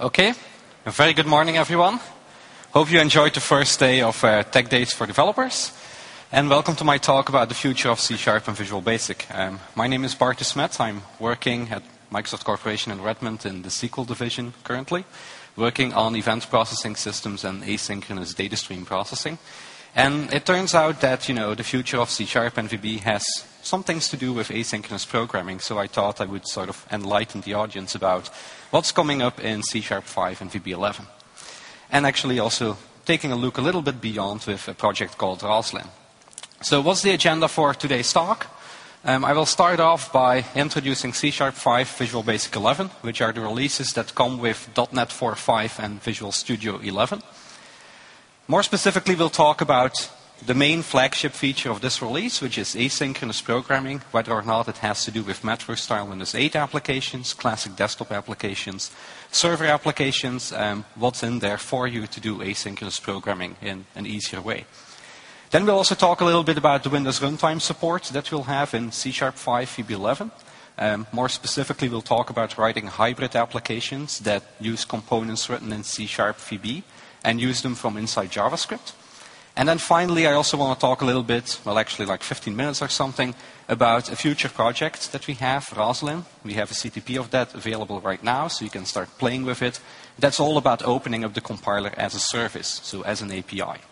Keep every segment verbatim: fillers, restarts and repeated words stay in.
Okay, a very good morning, everyone. Hope you enjoyed the first day of uh, Tech Days for Developers. And welcome to my talk about the future of C Sharp and Visual Basic. Um, my name is Bart de Smet. I'm working at Microsoft Corporation in Redmond in the S Q L division currently, working on event processing systems and asynchronous data stream processing. And it turns out that, you know, the future of C Sharp and V B has some things to do with asynchronous programming, so I thought I would sort of enlighten the audience about what's coming up in C Sharp five and V B eleven. And actually also taking a look a little bit beyond with a project called Roslyn. So what's the agenda for today's talk? Um, I will start off by introducing C Sharp five, Visual Basic eleven, which are the releases that come with dot net four point five and Visual Studio eleven. More specifically, we'll talk about the main flagship feature of this release, which is asynchronous programming, whether or not it has to do with Metro-style Windows eight applications, classic desktop applications, server applications, um, what's in there for you to do asynchronous programming in an easier way. Then we'll also talk a little bit about the Windows runtime support that we'll have in C Sharp five, V B eleven. Um, more specifically, we'll talk about writing hybrid applications that use components written in C Sharp V B and use them from inside JavaScript. And then finally, I also want to talk a little bit, well actually like fifteen minutes or something, about a future project that we have, Roslyn. We have a C T P of that available right now, so you can start playing with it. That's all about opening up the compiler as a service, so as an A P I.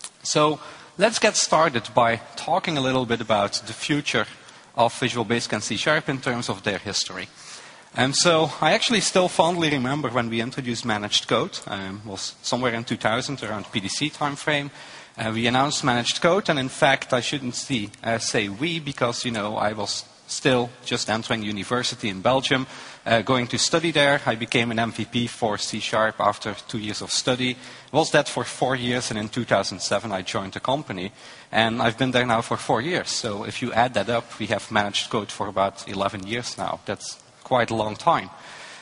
So let's get started by talking a little bit about the future of Visual Basic and C Sharp in terms of their history. And so I actually still fondly remember when we introduced managed code. Um, it was somewhere in two thousand, around P D C timeframe. Uh, we announced managed code, and in fact, I shouldn't see, uh, say we, because, you know, I was still just entering university in Belgium, uh, going to study there. I became an M V P for C Sharp after two years of study. Was that for four years, and in two thousand seven, I joined the company. And I've been there now for four years. So if you add that up, we have managed code for about eleven years now. That's quite a long time.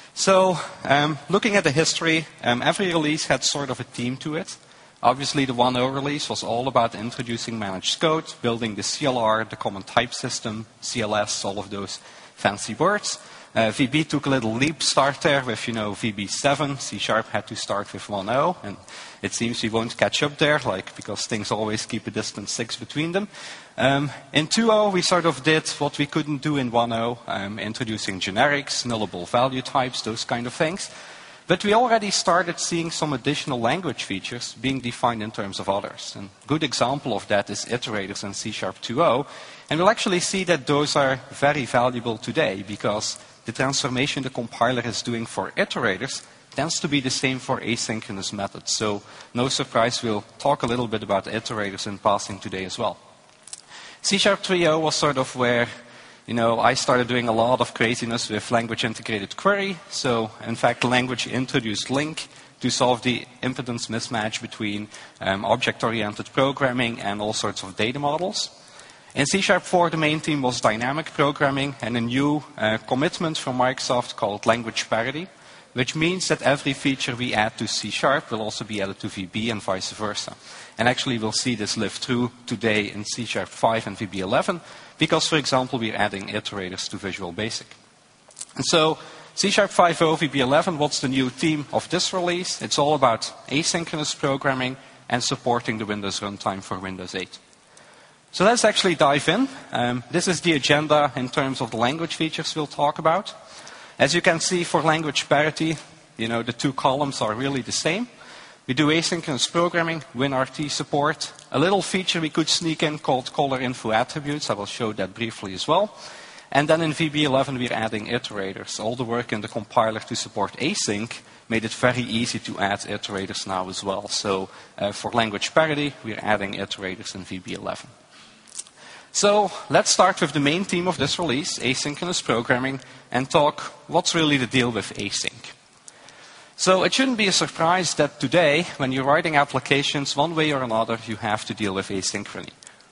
So um, looking at the history, um, every release had sort of a theme to it. Obviously, the one point oh release was all about introducing managed code, building the C L R, the common type system, C L S, all of those fancy words. Uh, V B took a little leap start there with, you know, V B seven. C Sharp had to start with one point oh, and it seems we won't catch up there, like, because things always keep a distance six between them. Um, in two point oh, we sort of did what we couldn't do in one point oh, um, introducing generics, nullable value types, those kind of things. But we already started seeing some additional language features being defined in terms of others. And a good example of that is iterators in C Sharp two point oh. And we'll actually see that those are very valuable today, because the transformation the compiler is doing for iterators tends to be the same for asynchronous methods. So no surprise, we'll talk a little bit about iterators in passing today as well. C Sharp three point oh was sort of where, you know, I started doing a lot of craziness with language integrated query. So, in fact, language introduced LINQ to solve the impedance mismatch between um, object-oriented programming and all sorts of data models. In C Sharp four, the main theme was dynamic programming and a new uh, commitment from Microsoft called language parity, which means that every feature we add to C Sharp will also be added to V B and vice versa. And actually, we'll see this live through today in C Sharp five and V B eleven, because, for example, we're adding iterators to Visual Basic. And so, C Sharp five point oh, V B eleven, what's the new theme of this release? It's all about asynchronous programming and supporting the Windows runtime for Windows eight. So let's actually dive in. Um, this is the agenda in terms of the language features we'll talk about. As you can see, for language parity, you know, the two columns are really the same. We do asynchronous programming, WinRT support, a little feature we could sneak in called caller info attributes. I will show that briefly as well. And then in V B eleven, we're adding iterators. All the work in the compiler to support async made it very easy to add iterators now as well. So uh, for language parity, we're adding iterators in V B eleven. So let's start with the main theme of this release, asynchronous programming, and talk what's really the deal with async. So it shouldn't be a surprise that today, when you're writing applications, one way or another, you have to deal with asynchrony.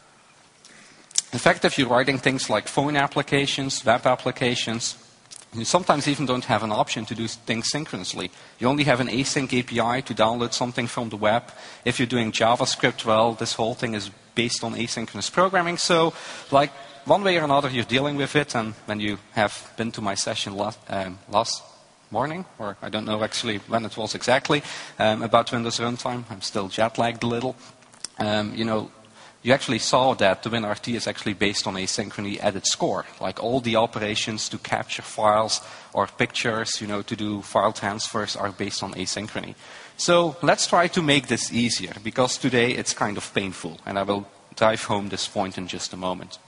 In fact, if you're writing things like phone applications, web applications, you sometimes even don't have an option to do things synchronously. You only have an async A P I to download something from the web. If you're doing JavaScript, well, this whole thing is based on asynchronous programming. So, like, one way or another, you're dealing with it. And when you have been to my session last, um, last morning, or I don't know actually when it was exactly, um, about Windows Runtime. I'm still jet-lagged a little. Um, you know, you actually saw that the WinRT is actually based on asynchrony at its core. Like all the operations to capture files or pictures, you know, to do file transfers are based on asynchrony. So let's try to make this easier, because today it's kind of painful, and I will drive home this point in just a moment.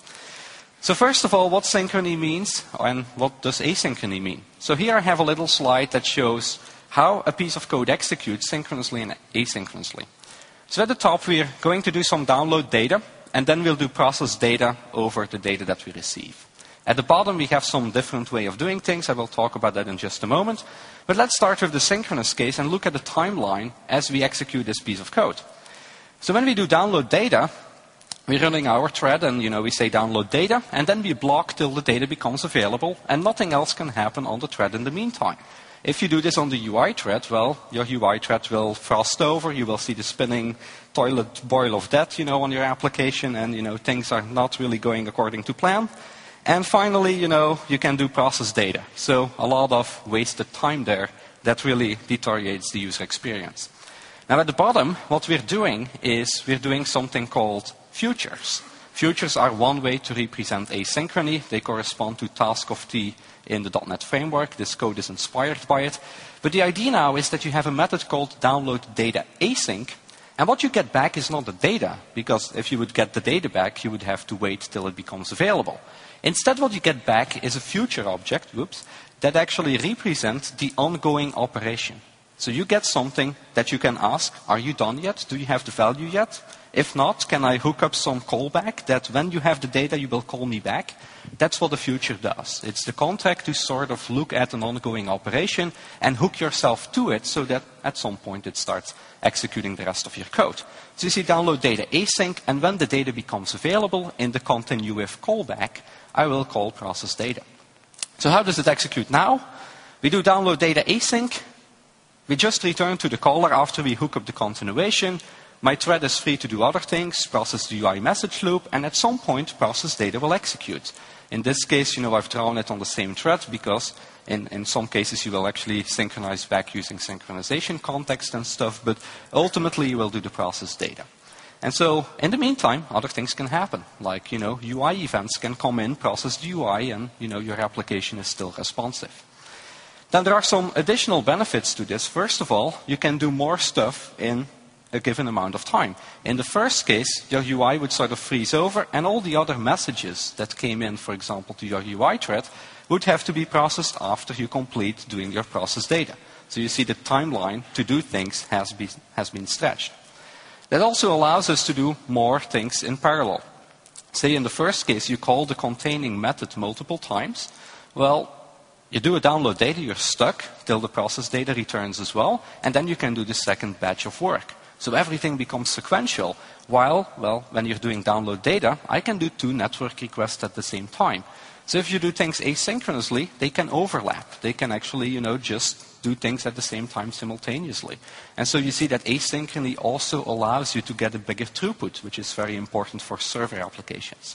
So first of all, what synchrony means and what does asynchrony mean? So here I have a little slide that shows how a piece of code executes synchronously and asynchronously. So at the top we're going to do some download data, and then we'll do process data over the data that we receive. At the bottom we have some different way of doing things. I will talk about that in just a moment. But let's start with the synchronous case and look at the timeline as we execute this piece of code. So when we do download data, we're running our thread, and you know we say download data, and then we block till the data becomes available, and nothing else can happen on the thread in the meantime. If you do this on the U I thread, well, your U I thread will frost over. You will see the spinning toilet boil of death, you know, on your application, and you know things are not really going according to plan. And finally, you know, you can do process data. So a lot of wasted time there that really deteriorates the user experience. Now at the bottom, what we're doing is we're doing something called futures. Futures are one way to represent asynchrony. They correspond to task of T in the dot net framework. This code is inspired by it. But the idea now is that you have a method called download data async. And what you get back is not the data, because if you would get the data back, you would have to wait till it becomes available. Instead, what you get back is a future object, whoops, that actually represents the ongoing operation. So you get something that you can ask, are you done yet? Do you have the value yet? If not, can I hook up some callback that when you have the data, you will call me back? That's what the future does. It's the contract to sort of look at an ongoing operation and hook yourself to it so that at some point it starts executing the rest of your code. So you see download data async, and when the data becomes available in the continue with callback, I will call process data. So how does it execute now? We do download data async. We just return to the caller after we hook up the continuation. My thread is free to do other things, process the U I message loop, and at some point, process data will execute. In this case, you know, I've drawn it on the same thread because in, in some cases you will actually synchronize back using synchronization context and stuff, but ultimately you will do the process data. And so, in the meantime, other things can happen, like, you know, U I events can come in, process the U I, and, you know, your application is still responsive. Then there are some additional benefits to this. First of all, you can do more stuff in a given amount of time. In the first case, your U I would sort of freeze over, and all the other messages that came in, for example, to your U I thread, would have to be processed after you complete doing your process data. So you see the timeline to do things has been, has been stretched. That also allows us to do more things in parallel. Say in the first case, you call the containing method multiple times. Well, you do a download data, you're stuck till the process data returns as well, and then you can do the second batch of work. So everything becomes sequential, while, well, when you're doing download data, I can do two network requests at the same time. So if you do things asynchronously, they can overlap. They can actually, you know, just do things at the same time simultaneously. And so you see that asynchrony also allows you to get a bigger throughput, which is very important for server applications.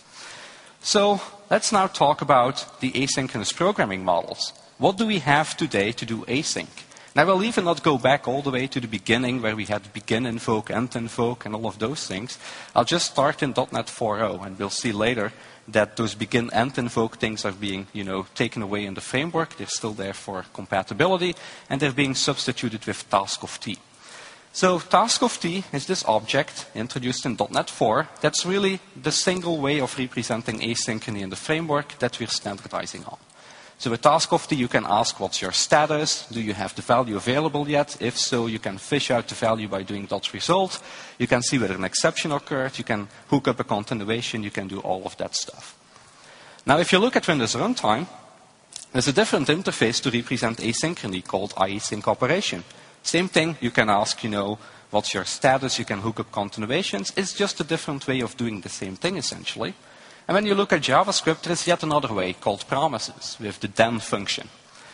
So let's now talk about the asynchronous programming models. What do we have today to do async? Now, we'll even not go back all the way to the beginning where we had begin invoke, end invoke, and all of those things. I'll just start in dot net four point oh, and we'll see later that those begin, end invoke things are being, you know, taken away in the framework. They're still there for compatibility, and they're being substituted with task of T. So task of T is this object introduced in dot net four that's really the single way of representing asynchrony in the framework that we're standardizing on. So with task of T, you can ask what's your status, do you have the value available yet? If so, you can fish out the value by doing dot result. You can see whether an exception occurred, you can hook up a continuation, you can do all of that stuff. Now if you look at Windows Runtime, there's a different interface to represent asynchrony called iasync operation. Same thing, you can ask, you know, what's your status, you can hook up continuations. It's just a different way of doing the same thing essentially. And when you look at JavaScript, there is yet another way called promises with the then function.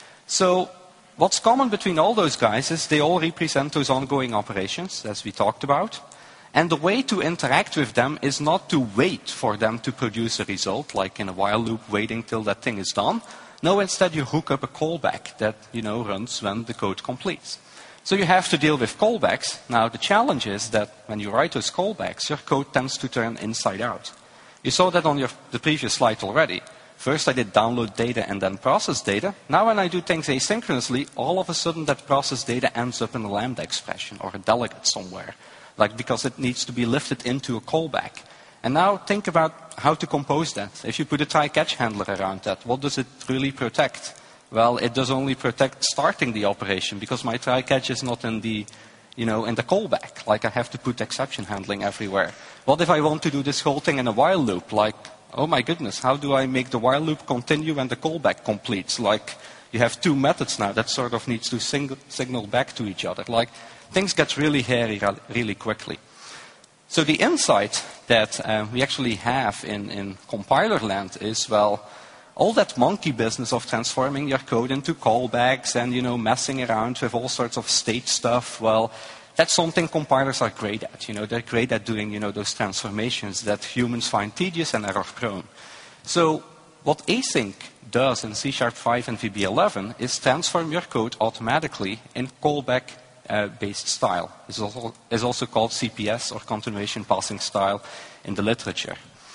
So what's common between all those guys is they all represent those ongoing operations, as we talked about. And the way to interact with them is not to wait for them to produce a result, like in a while loop waiting till that thing is done, No, instead you hook up a callback that, you know, runs when the code completes. So you have to deal with callbacks. Now, the challenge is that when you write those callbacks, your code tends to turn inside out. You saw that on your, the previous slide already. First, I did download data and then process data. Now, when I do things asynchronously, all of a sudden that process data ends up in a Lambda expression or a delegate somewhere, like because it needs to be lifted into a callback. And now think about how to compose that. If you put a try-catch handler around that, what does it really protect? Well, it does only protect starting the operation because my try-catch is not in the, you know, in the callback. Like I have to put exception handling everywhere. What if I want to do this whole thing in a while loop? Like, oh my goodness, how do I make the while loop continue when the callback completes? Like, you have two methods now that sort of needs to sing signal back to each other. Like, things get really hairy really quickly. So the insight that uh, we actually have in, in compiler land is, well, all that monkey business of transforming your code into callbacks and, you know, messing around with all sorts of state stuff, well, that's something compilers are great at. You know, they're great at doing, you know, those transformations that humans find tedious and error-prone. So what async does in C sharp five and V B eleven is transform your code automatically in callback Uh, based style. It's also, is also called C P S, or continuation passing style, in the literature.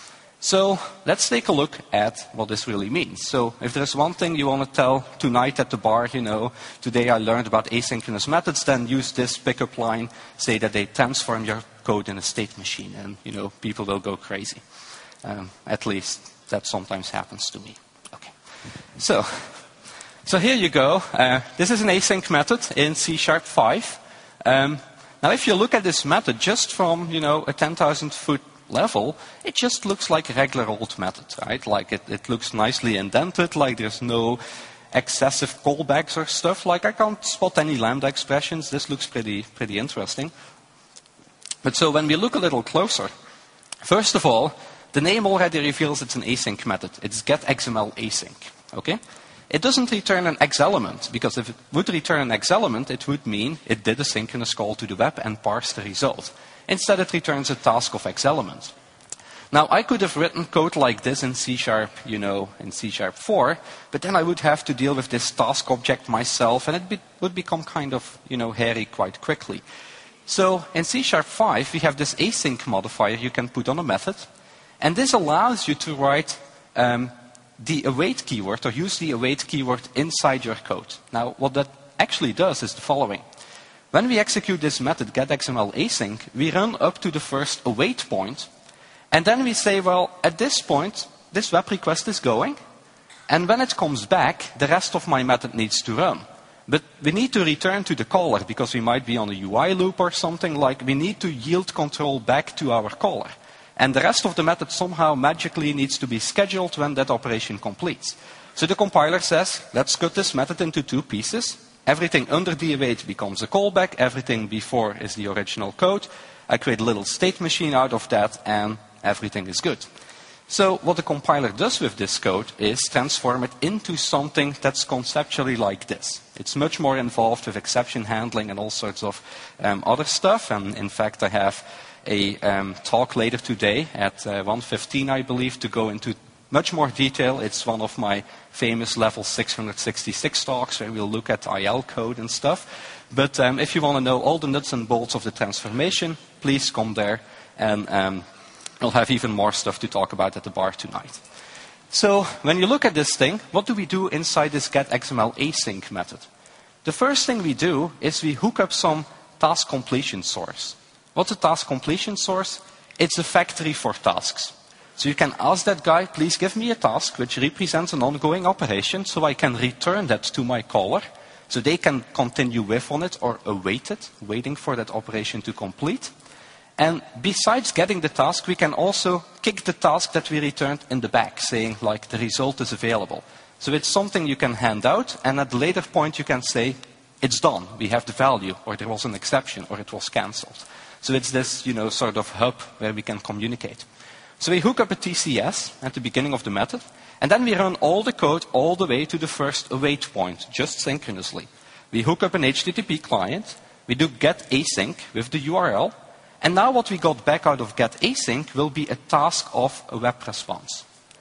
So let's take a look at what this really means. So if there's one thing you want to tell tonight at the bar, you know, today I learned about asynchronous methods, then use this pickup line, say that they transform your code in a state machine, and, you know, people will go crazy. Um, at least that sometimes happens to me. Okay. So... So here you go. Uh, this is an async method in C sharp five. Um, now, if you look at this method just from, you know, a ten thousand foot level, it just looks like a regular old method, right? Like it, it looks nicely indented, like there's no excessive callbacks or stuff. Like I can't spot any Lambda expressions. This looks pretty, pretty interesting. But so when we look a little closer, first of all, the name already reveals it's an async method. It's getXML async, okay? It doesn't return an X element, because if it would return an X element, it would mean it did a synchronous call to the web and parsed the result. Instead, it returns a task of X element. Now, I could have written code like this in C sharp, you know, in C sharp four, but then I would have to deal with this task object myself, and it be, would become kind of, you know, hairy quite quickly. So in C sharp five, we have this async modifier you can put on a method, and this allows you to write um, the await keyword, or use the await keyword inside your code. Now, what that actually does is the following. When we execute this method, getXML async, we run up to the first await point, and then we say, well, at this point, this web request is going, and when it comes back, the rest of my method needs to run. But we need to return to the caller, because we might be on a U I loop or something, like we need to yield control back to our caller. And the rest of the method somehow magically needs to be scheduled when that operation completes. So the compiler says, let's cut this method into two pieces. Everything under the await becomes a callback. Everything before is the original code. I create a little state machine out of that, and everything is good. So what the compiler does with this code is transform it into something that's conceptually like this. It's much more involved with exception handling and all sorts of um, other stuff. And in fact, I have a um, talk later today at uh, one fifteen, I believe, to go into much more detail. It's one of my famous level six hundred sixty-six talks where we'll look at I L code and stuff. But um, if you want to know all the nuts and bolts of the transformation, please come there, and um, we'll have even more stuff to talk about at the bar tonight. So when you look at this thing, what do we do inside this getXML async method? The first thing we do is we hook up some task completion source. What's a task completion source? It's a factory for tasks. So you can ask that guy, please give me a task which represents an ongoing operation so I can return that to my caller so they can continue with on it or await it, waiting for that operation to complete. And besides getting the task, we can also kick the task that we returned in the back, saying like the result is available. So it's something you can hand out, and at a later point you can say, it's done, we have the value, or there was an exception, or it was cancelled. So it's this, you know, sort of hub where we can communicate. So we hook up a T C S at the beginning of the method, and then we run all the code all the way to the first await point, just synchronously. We hook up an H T T P client, we do get async with the U R L, and now what we got back out of get async will be a task of a web response.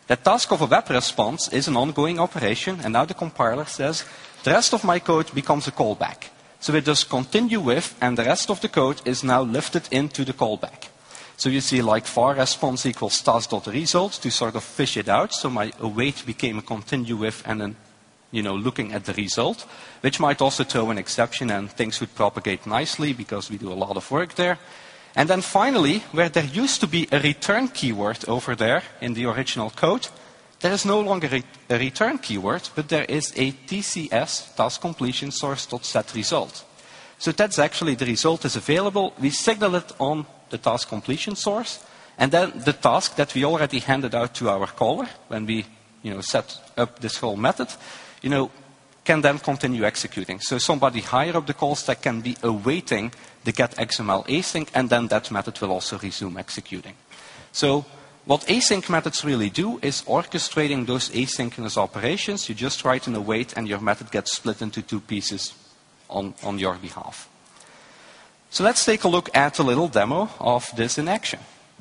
That task of a web response is an ongoing operation, and now the compiler says, the rest of my code becomes a callback. So it does continue with, and the rest of the code is now lifted into the callback. So you see like var response equals task.result to sort of fish it out. So my await became a continue with and then, you know, looking at the result, which might also throw an exception and things would propagate nicely because we do a lot of work there. And then finally, where there used to be a return keyword over there in the original code, there is no longer a, a return keyword, but there is a T C S, task completion source.set result. So that's actually the result is available. We signal it on the task completion source, and then the task that we already handed out to our caller when we, you know, set up this whole method, you know, can then continue executing. So somebody higher up the call stack can be awaiting the getXML async, and then that method will also resume executing. So what async methods really do is orchestrating those asynchronous operations. You just write an await, and your method gets split into two pieces on, on your behalf. So let's take a look at a little demo of this in action.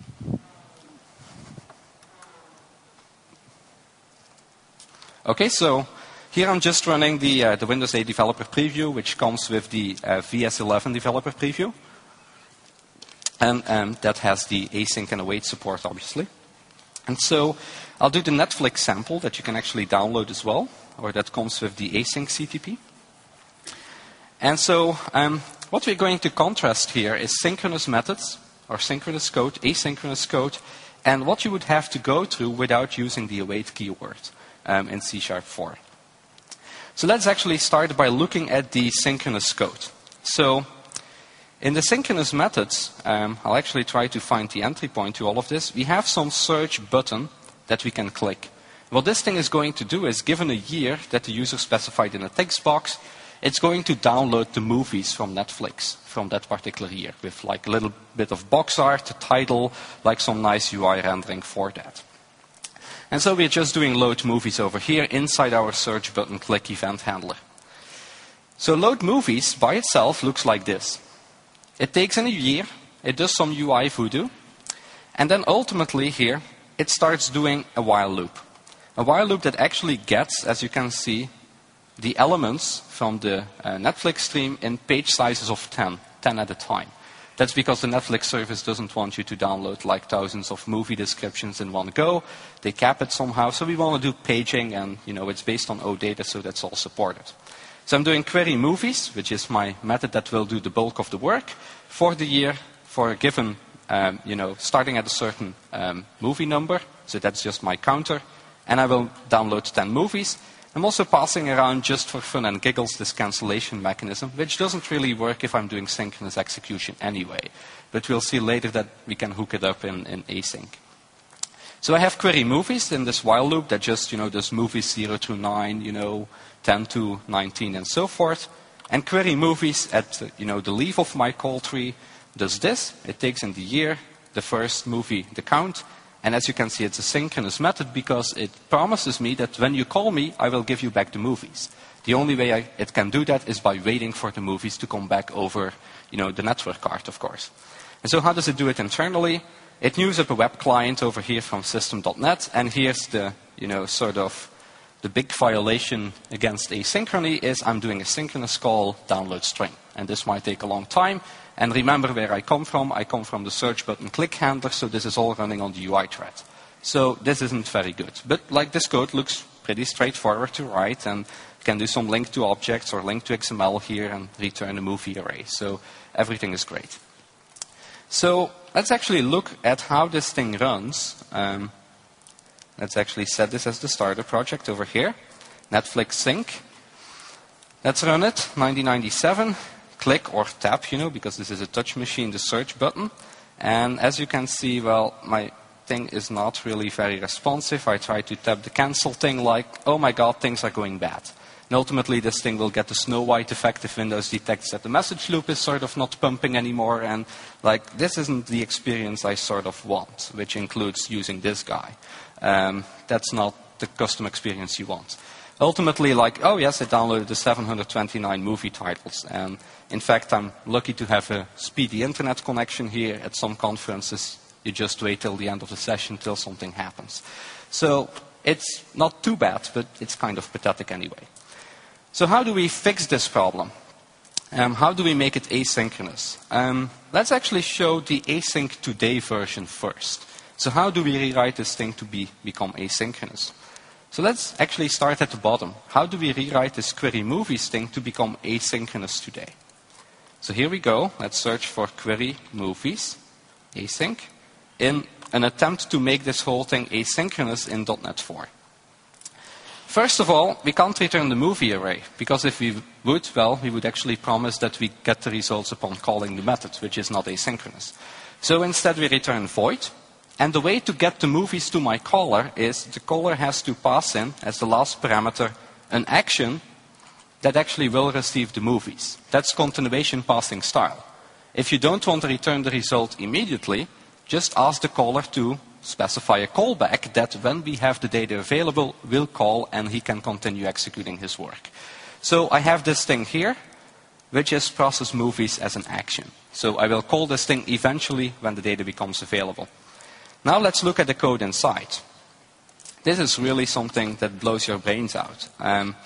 Okay, so here I'm just running the, uh, the Windows eight Developer Preview, which comes with the uh, V S eleven Developer Preview. And um, that has the async and await support, obviously. And so I'll do the Netflix sample that you can actually download as well, or that comes with the async C T P. And so um, what we're going to contrast here is synchronous methods, or synchronous code, asynchronous code, and what you would have to go through without using the await keyword um, in C sharp four. So let's actually start by looking at the synchronous code. So in the synchronous methods, um, I'll actually try to find the entry point to all of this. We have some search button that we can click. What this thing is going to do is, given a year that the user specified in a text box, it's going to download the movies from Netflix from that particular year with like a little bit of box art, a title, like some nice U I rendering for that. And so we're just doing load movies over here inside our search button click event handler. So load movies by itself looks like this. It takes in a year, it does some U I voodoo, and then ultimately here it starts doing a while loop. A while loop that actually gets, as you can see, the elements from the uh, Netflix stream in page sizes of ten, ten at a time. That's because the Netflix service doesn't want you to download like thousands of movie descriptions in one go. They cap it somehow, so we want to do paging, and you know it's based on OData, so that's all supported. So I'm doing query movies, which is my method that will do the bulk of the work for the year for a given, um, you know, starting at a certain um, movie number. So that's just my counter, and I will download ten movies. I'm also passing around, just for fun and giggles, this cancellation mechanism, which doesn't really work if I'm doing synchronous execution anyway. But we'll see later that we can hook it up in, in async. So I have query movies in this while loop that just, you know, does movies zero through nine, you know, ten to nineteen and so forth. And query movies at, you know, the leaf of my call tree does this. It takes in the year, the first movie, the count. And as you can see, it's a synchronous method because it promises me that when you call me, I will give you back the movies. The only way I, it can do that is by waiting for the movies to come back over, you know, the network card, of course. And so how does it do it internally? It news up a web client over here from system dot net, and here's the, you know, sort of the big violation against asynchrony is I'm doing a synchronous call download string. And this might take a long time. And remember where I come from. I come from the search button click handler, so this is all running on the U I thread. So this isn't very good. But like this code looks pretty straightforward to write, and can do some link to objects or link to X M L here and return a movie array. So everything is great. So let's actually look at how this thing runs. Um, let's actually set this as the starter project over here. Netflix sync. Let's run it, nineteen ninety-seven. Click or tap, you know, because this is a touch machine, the search button. And as you can see, well, my thing is not really very responsive. I try to tap the cancel thing like, oh my god, things are going bad. And ultimately, this thing will get the Snow White effect if Windows detects that the message loop is sort of not pumping anymore. And like, this isn't the experience I sort of want, which includes using this guy. Um, that's not the custom experience you want. Ultimately, like, oh yes, I downloaded the seven hundred twenty-nine movie titles. And in fact, I'm lucky to have a speedy internet connection here. At some conferences, You just wait till the end of the session till something happens. So it's not too bad, but it's kind of pathetic anyway. So how do we fix this problem? Um, how do we make it asynchronous? Um, let's actually show the async today version first. So how do we rewrite this thing to be, become asynchronous? So let's actually start at the bottom. How do we rewrite this query movies thing to become asynchronous today? So here we go. Let's search for query movies, async, in an attempt to make this whole thing asynchronous in dot net four. First of all, we can't return the movie array, because if we would, well, we would actually promise that we get the results upon calling the method, which is not asynchronous. So instead we return void, and the way to get the movies to my caller is the caller has to pass in, as the last parameter, an action that actually will receive the movies. That's continuation passing style. If you don't want to return the result immediately, just ask the caller to specify a callback that when we have the data available, will call and he can continue executing his work. So I have this thing here, which is process movies as an action. So I will call this thing eventually when the data becomes available. Now let's look at the code inside. This is really something that blows your brains out. Um,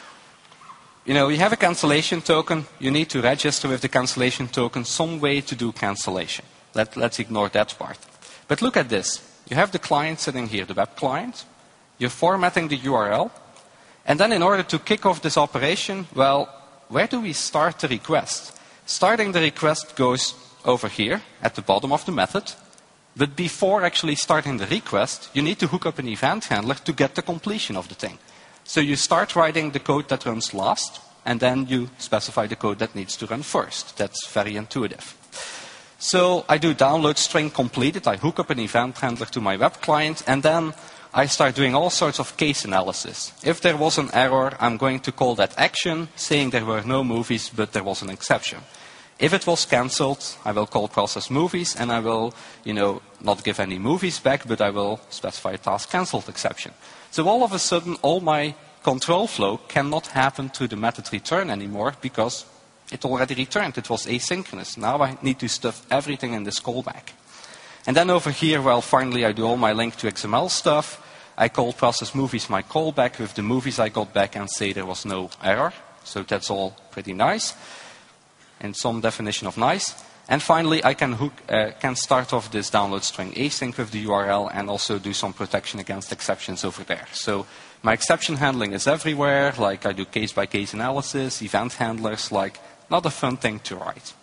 you know, you have a cancellation token. You need to register with the cancellation token some way to do cancellation. Let, let's ignore that part. But look at this. You have the client sitting here, the web client. You're formatting the U R L. And then in order to kick off this operation, well, where do we start the request? Starting the request goes over here at the bottom of the method. But before actually starting the request, you need to hook up an event handler to get the completion of the thing. So you start writing the code that runs last, and then you specify the code that needs to run first. That's very intuitive. So I do download string completed. I hook up an event handler to my web client, and then I start doing all sorts of case analysis. If there was an error, I'm going to call that action, saying there were no movies, but there was an exception. If it was cancelled, I will call process movies, and I will, you know, not give any movies back, but I will specify a task cancelled exception. So all of a sudden, all my control flow cannot happen through the method return anymore, because it already returned. It was asynchronous. Now I need to stuff everything in this callback. And then over here, well, finally I do all my link to X M L stuff. I call process movies my callback with the movies I got back and say there was no error. So that's all pretty nice. And some definition of nice. And finally, I can, hook, uh, can start off this download string async with the U R L and also do some protection against exceptions over there. So my exception handling is everywhere. Like I do case-by-case analysis, event handlers, like not a fun thing to write.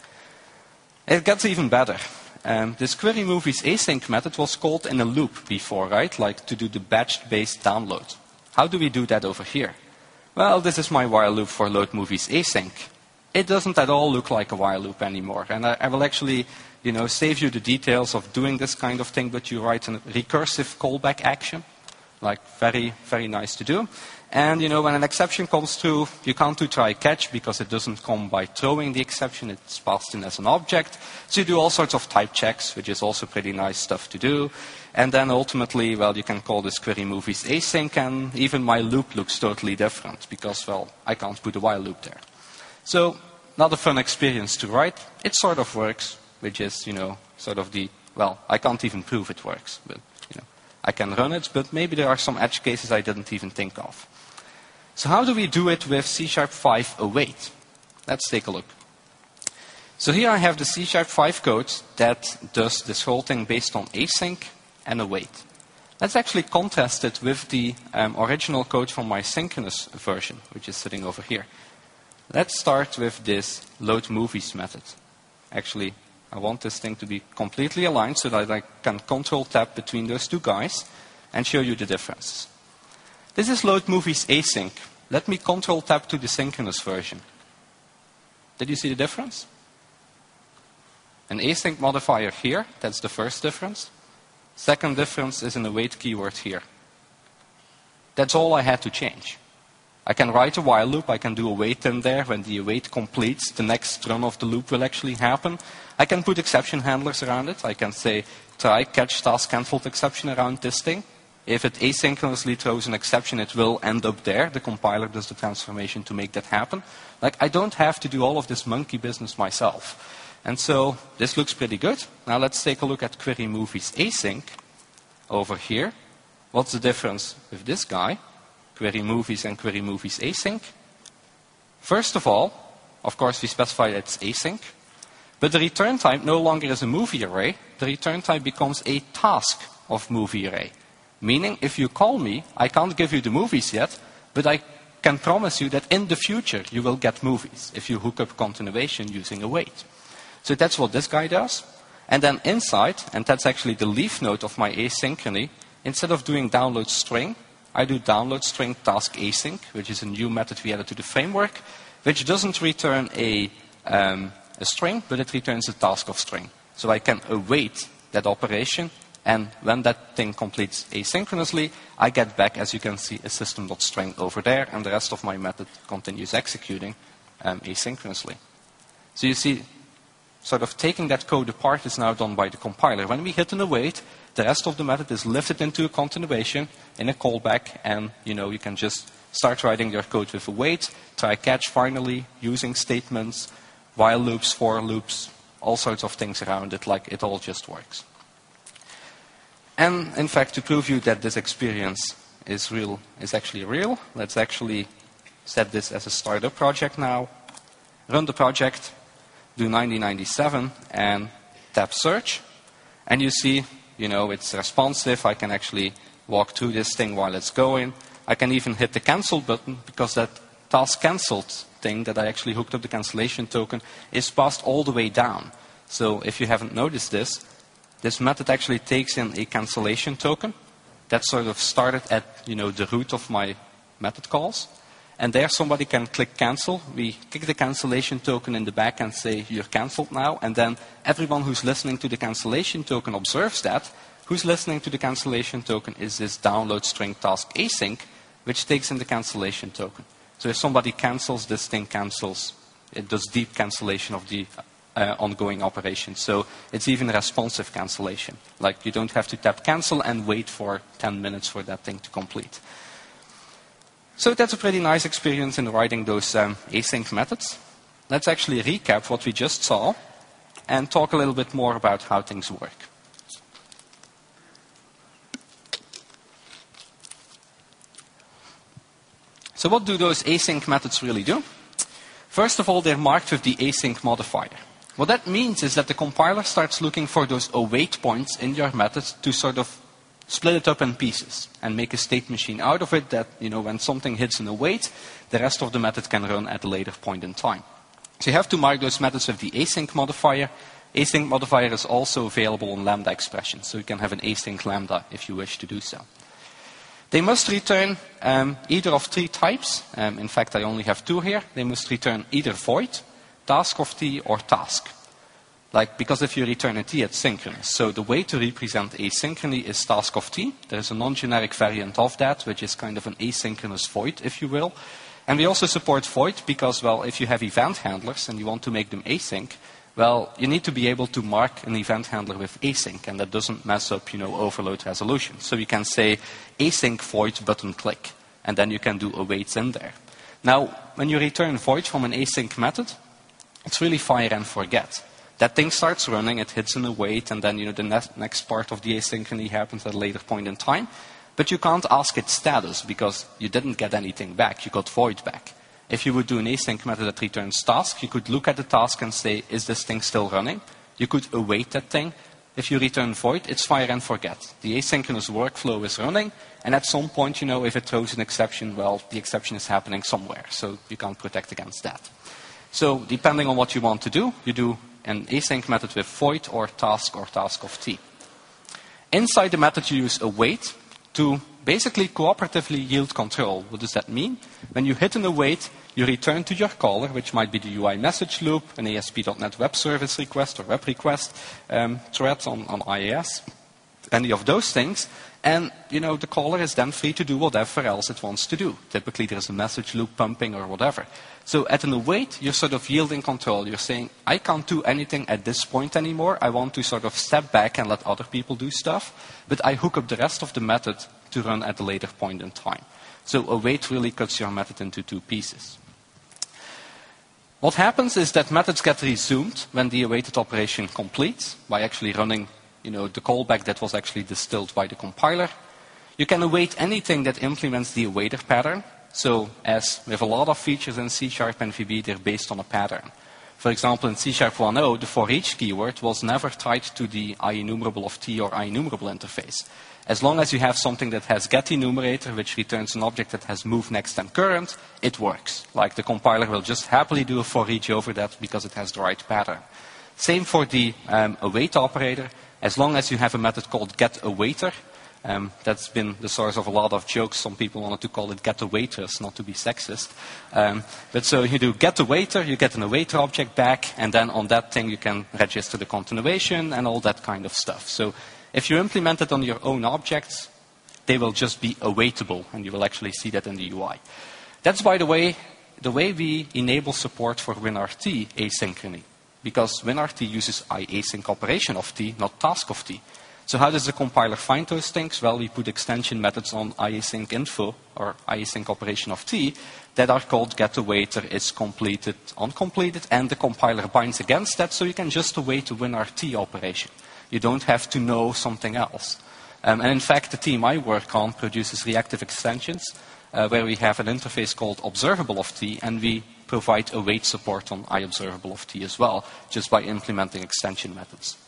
It gets even better. Um, this query movies async method was called in a loop before, right? Like to do the batch-based download. How do we do that over here? Well, this is my while loop for load movies async. It doesn't at all look like a while loop anymore. And I, I will actually, you know, save you the details of doing this kind of thing, but you write a recursive callback action. Like very, very nice to do. And, you know, when an exception comes through, you can't do try catch because it doesn't come by throwing the exception. It's passed in as an object. So you do all sorts of type checks, which is also pretty nice stuff to do. And then ultimately, well, you can call this query movies async, and even my loop looks totally different because, well, I can't put a while loop there. So not a fun experience to write. It sort of works, which is, you know, sort of the, well, I can't even prove it works, but, you know, I can run it, but maybe there are some edge cases I didn't even think of. So how do we do it with C sharp five await? Let's take a look. So here I have the C sharp five code that does this whole thing based on async and await. Let's actually contrast it with the um, original code from my synchronous version, which is sitting over here. Let's start with this load movies method. Actually, I want this thing to be completely aligned so that I can control tab between those two guys and show you the difference. This is load movies async. Let me control tab to the synchronous version. Did you see the difference? An async modifier here, that's the first difference. Second difference is an await keyword here. That's all I had to change. I can write a while loop, I can do await in there. When the await completes, the next run of the loop will actually happen. I can put exception handlers around it. I can say try catch task cancelled exception around this thing. If it asynchronously throws an exception, it will end up there. The compiler does the transformation to make that happen. Like, I don't have to do all of this monkey business myself. And so this looks pretty good. Now let's take a look at query movies async over here. What's the difference with this guy? Query movies and query movies async. First of all, of course, we specify that it's async. But the return type no longer is a movie array. The return type becomes a task of movie array. Meaning, if you call me, I can't give you the movies yet, but I can promise you that in the future you will get movies if you hook up continuation using await. So that's what this guy does. And then inside, and that's actually the leaf node of my asynchrony, instead of doing download string, I do download string task async, which is a new method we added to the framework, which doesn't return a, um, a string, but it returns a task of string. So I can await that operation, and when that thing completes asynchronously, I get back, as you can see, a system.string over there, and the rest of my method continues executing um, asynchronously. So you see, sort of taking that code apart is now done by the compiler. When we hit an await, the rest of the method is lifted into a continuation in a callback, and you know you can just start writing your code with await, try catch finally, using statements, while loops, for loops, all sorts of things around it, like it all just works. And in fact, to prove you that this experience is real, is actually real, let's actually set this as a startup project now, run the project, do nineteen ninety-seven, and tap search. And you see, you know, it's responsive. I can actually walk through this thing while it's going. I can even hit the cancel button, because that task canceled thing that I actually hooked up the cancellation token is passed all the way down. So if you haven't noticed this, this method actually takes in a cancellation token that sort of started at, you know, the root of my method calls. And there somebody can click cancel. We kick the cancellation token in the back and say, you're canceled now. And then everyone who's listening to the cancellation token observes that. Who's listening to the cancellation token is this download string task async, which takes in the cancellation token. So if somebody cancels, this thing cancels. It does deep cancellation of the uh, ongoing operation. So it's even responsive cancellation. Like you don't have to tap cancel and wait for ten minutes for that thing to complete. So that's a pretty nice experience in writing those um, async methods. Let's actually recap what we just saw and talk a little bit more about how things work. So what do those async methods really do? First of all, they're marked with the async modifier. What that means is that the compiler starts looking for those await points in your method to sort of split it up in pieces and make a state machine out of it that, you know, when something hits an await, the rest of the method can run at a later point in time. So you have to mark those methods with the async modifier. Async modifier is also available on Lambda expressions, so you can have an async Lambda if you wish to do so. They must return um, either of three types. Um, in fact, I only have two here. They must return either void, task of t, or task. Like, because if you return a t, it's synchronous. So the way to represent asynchrony is task of t. There's a non-generic variant of that, which is kind of an asynchronous void, if you will. And we also support void because, well, if you have event handlers and you want to make them async, well, you need to be able to mark an event handler with async, and that doesn't mess up, you know, overload resolution. So you can say async void button click, and then you can do awaits in there. Now, when you return void from an async method, it's really fire and forget. That thing starts running, it hits an await, and then, you know, the ne next part of the asynchrony happens at a later point in time. But you can't ask its status because you didn't get anything back, you got void back. If you would do an async method that returns task, you could look at the task and say, is this thing still running? You could await that thing. If you return void, it's fire and forget. The asynchronous workflow is running, and at some point, you know, if it throws an exception, well, the exception is happening somewhere, so you can't protect against that. So depending on what you want to do, you do an async method with void or task or task of t. Inside the method, you use await to basically cooperatively yield control. What does that mean? When you hit an await, you return to your caller, which might be the U I message loop, an A S P dot net web service request or web request um, thread on, on I A S, any of those things. And, you know, the caller is then free to do whatever else it wants to do. Typically, there's a message loop pumping or whatever. So at an await, you're sort of yielding control. You're saying, I can't do anything at this point anymore. I want to sort of step back and let other people do stuff. But I hook up the rest of the method to run at a later point in time. So await really cuts your method into two pieces. What happens is that methods get resumed when the awaited operation completes by actually running, you know, the callback that was actually distilled by the compiler. You can await anything that implements the awaiter pattern. So as with a lot of features in C Sharp and V B, they're based on a pattern. For example, in C Sharp one point oh, the for each keyword was never tied to the IEnumerable of T or IEnumerable interface. As long as you have something that has getEnumerator, which returns an object that has move, next, and current, it works. Like the compiler will just happily do a for each over that because it has the right pattern. Same for the um, await operator. As long as you have a method called getAwaiter, Um, that's been the source of a lot of jokes. Some people wanted to call it getAwaiters, not to be sexist. Um, but so you do getAwaiter, you get an awaiter object back, and then on that thing you can register the continuation and all that kind of stuff. So if you implement it on your own objects, they will just be awaitable, and you will actually see that in the U I. That's, by the way, the way we enable support for WinRT asynchrony, because WinRT uses iasync operation of T, not task of T. So how does the compiler find those things? Well, we put extension methods on iasync info, or iasync operation of T, that are called getAwaiter, is completed, uncompleted, and the compiler binds against that, so you can just await the WinRT operation. You don't have to know something else. Um, and in fact, the team I work on produces reactive extensions, uh, where we have an interface called observable of T, and we provide await support on iObservable of T as well, just by implementing extension methods.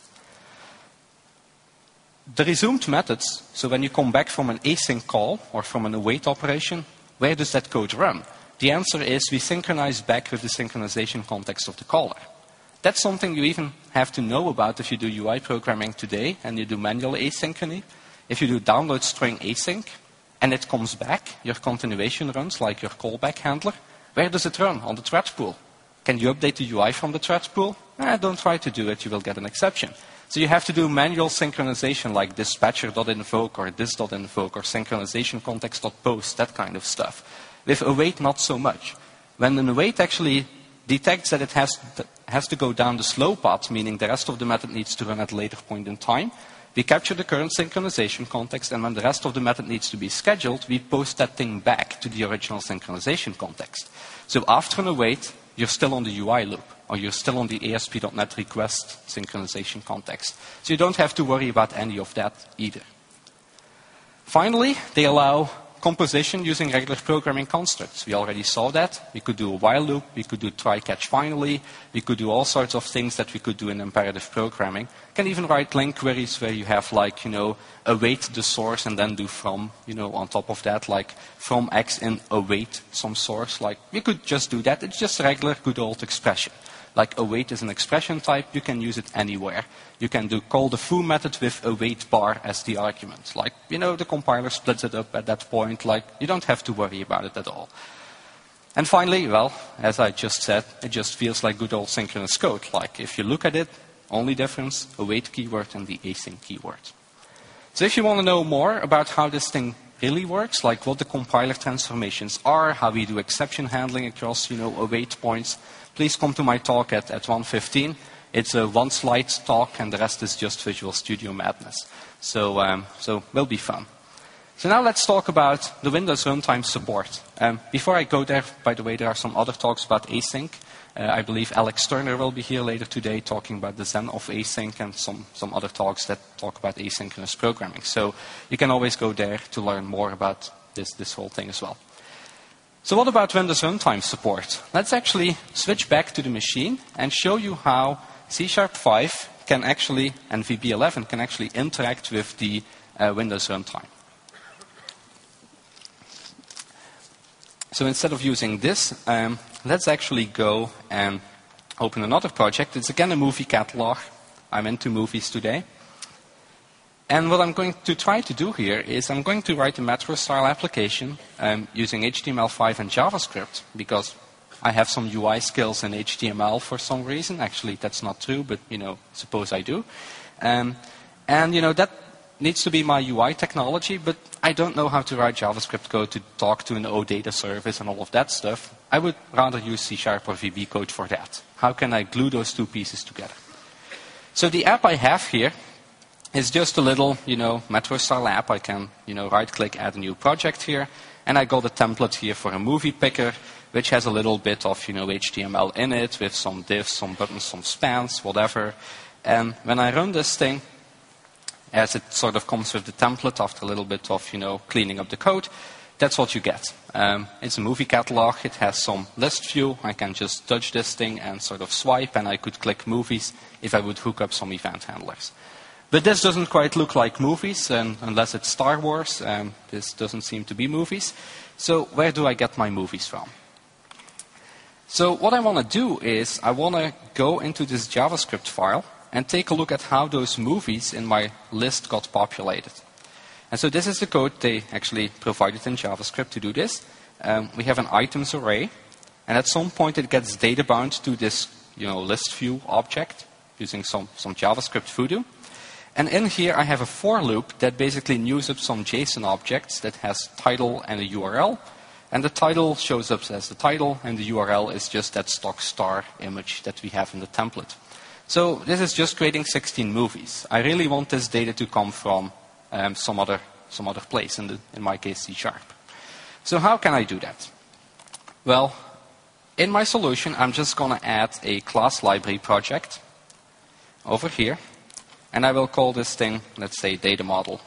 The resumed methods, so when you come back from an async call or from an await operation, where does that code run? The answer is we synchronize back with the synchronization context of the caller. That's something you even have to know about if you do U I programming today and you do manual asynchrony. If you do download string async and it comes back, your continuation runs like your callback handler, where does it run? On the thread pool. Can you update the U I from the thread pool? Eh, don't try to do it, you will get an exception. So you have to do manual synchronization like dispatcher.invoke or this.invoke or synchronization context.post, that kind of stuff. With await, not so much. When an await actually detects that it has to, has to go down the slow path, meaning the rest of the method needs to run at a later point in time, we capture the current synchronization context, and when the rest of the method needs to be scheduled, we post that thing back to the original synchronization context. So after an await, you're still on the U I loop, or you're still on the A S P dot net request synchronization context. So you don't have to worry about any of that either. Finally, they allow composition using regular programming constructs. We already saw that. We could do a while loop, we could do try, catch, finally, we could do all sorts of things that we could do in imperative programming. You can even write link queries where you have like, you know, await the source and then do from, you know, on top of that, like from X in await some source. Like, we could just do that. It's just a regular good old expression. Like await is an expression type, you can use it anywhere. You can do call the foo method with await bar as the argument. Like, you know, the compiler splits it up at that point. Like, you don't have to worry about it at all. And finally, well, as I just said, it just feels like good old synchronous code. Like, if you look at it, only difference, await keyword and the async keyword. So if you want to know more about how this thing really works, like what the compiler transformations are, how we do exception handling across, you know, await points, please come to my talk at, at one fifteen. It's a one-slide talk, and the rest is just Visual Studio madness. So, um, so will be fun. So now let's talk about the Windows runtime support. Um, before I go there, by the way, there are some other talks about async. Uh, I believe Alex Turner will be here later today talking about the Zen of async and some, some other talks that talk about asynchronous programming. So you can always go there to learn more about this, this whole thing as well. So what about Windows runtime support? Let's actually switch back to the machine and show you how C Sharp five can actually, and V B eleven can actually interact with the uh, Windows runtime. So instead of using this, um, let's actually go and open another project. It's again a movie catalog. I'm into movies today. And what I'm going to try to do here is I'm going to write a Metro-style application um, using H T M L five and JavaScript, because I have some U I skills in H T M L for some reason. Actually, that's not true, but, you know, suppose I do. Um, and, you know, that needs to be my U I technology, but I don't know how to write JavaScript code to talk to an OData service and all of that stuff. I would rather use C Sharp or V B code for that. How can I glue those two pieces together? So the app I have here is just a little, you know, Metro-style app. I can, you know, right-click, add a new project here, and I got a template here for a movie picker which has a little bit of, you know, H T M L in it with some divs, some buttons, some spans, whatever. And when I run this thing, as it sort of comes with the template after a little bit of, you know, cleaning up the code, that's what you get. Um, it's a movie catalog. It has some list view. I can just touch this thing and sort of swipe, and I could click movies if I would hook up some event handlers. But this doesn't quite look like movies, and unless it's Star Wars. Um, this doesn't seem to be movies. So where do I get my movies from? So what I want to do is I want to go into this JavaScript file and take a look at how those movies in my list got populated. And so this is the code they actually provided in JavaScript to do this. Um, we have an items array, and at some point it gets data bound to this, you know, list view object using some, some JavaScript voodoo. And in here I have a for loop that basically news up some JSON objects that has title and a U R L. And the title shows up as the title, and the U R L is just that stock star image that we have in the template. So this is just creating sixteen movies. I really want this data to come from um, some other some other place, in, the, in my case C sharp. So how can I do that? Well, in my solution, I'm just going to add a class library project over here. And I will call this thing, let's say, data model.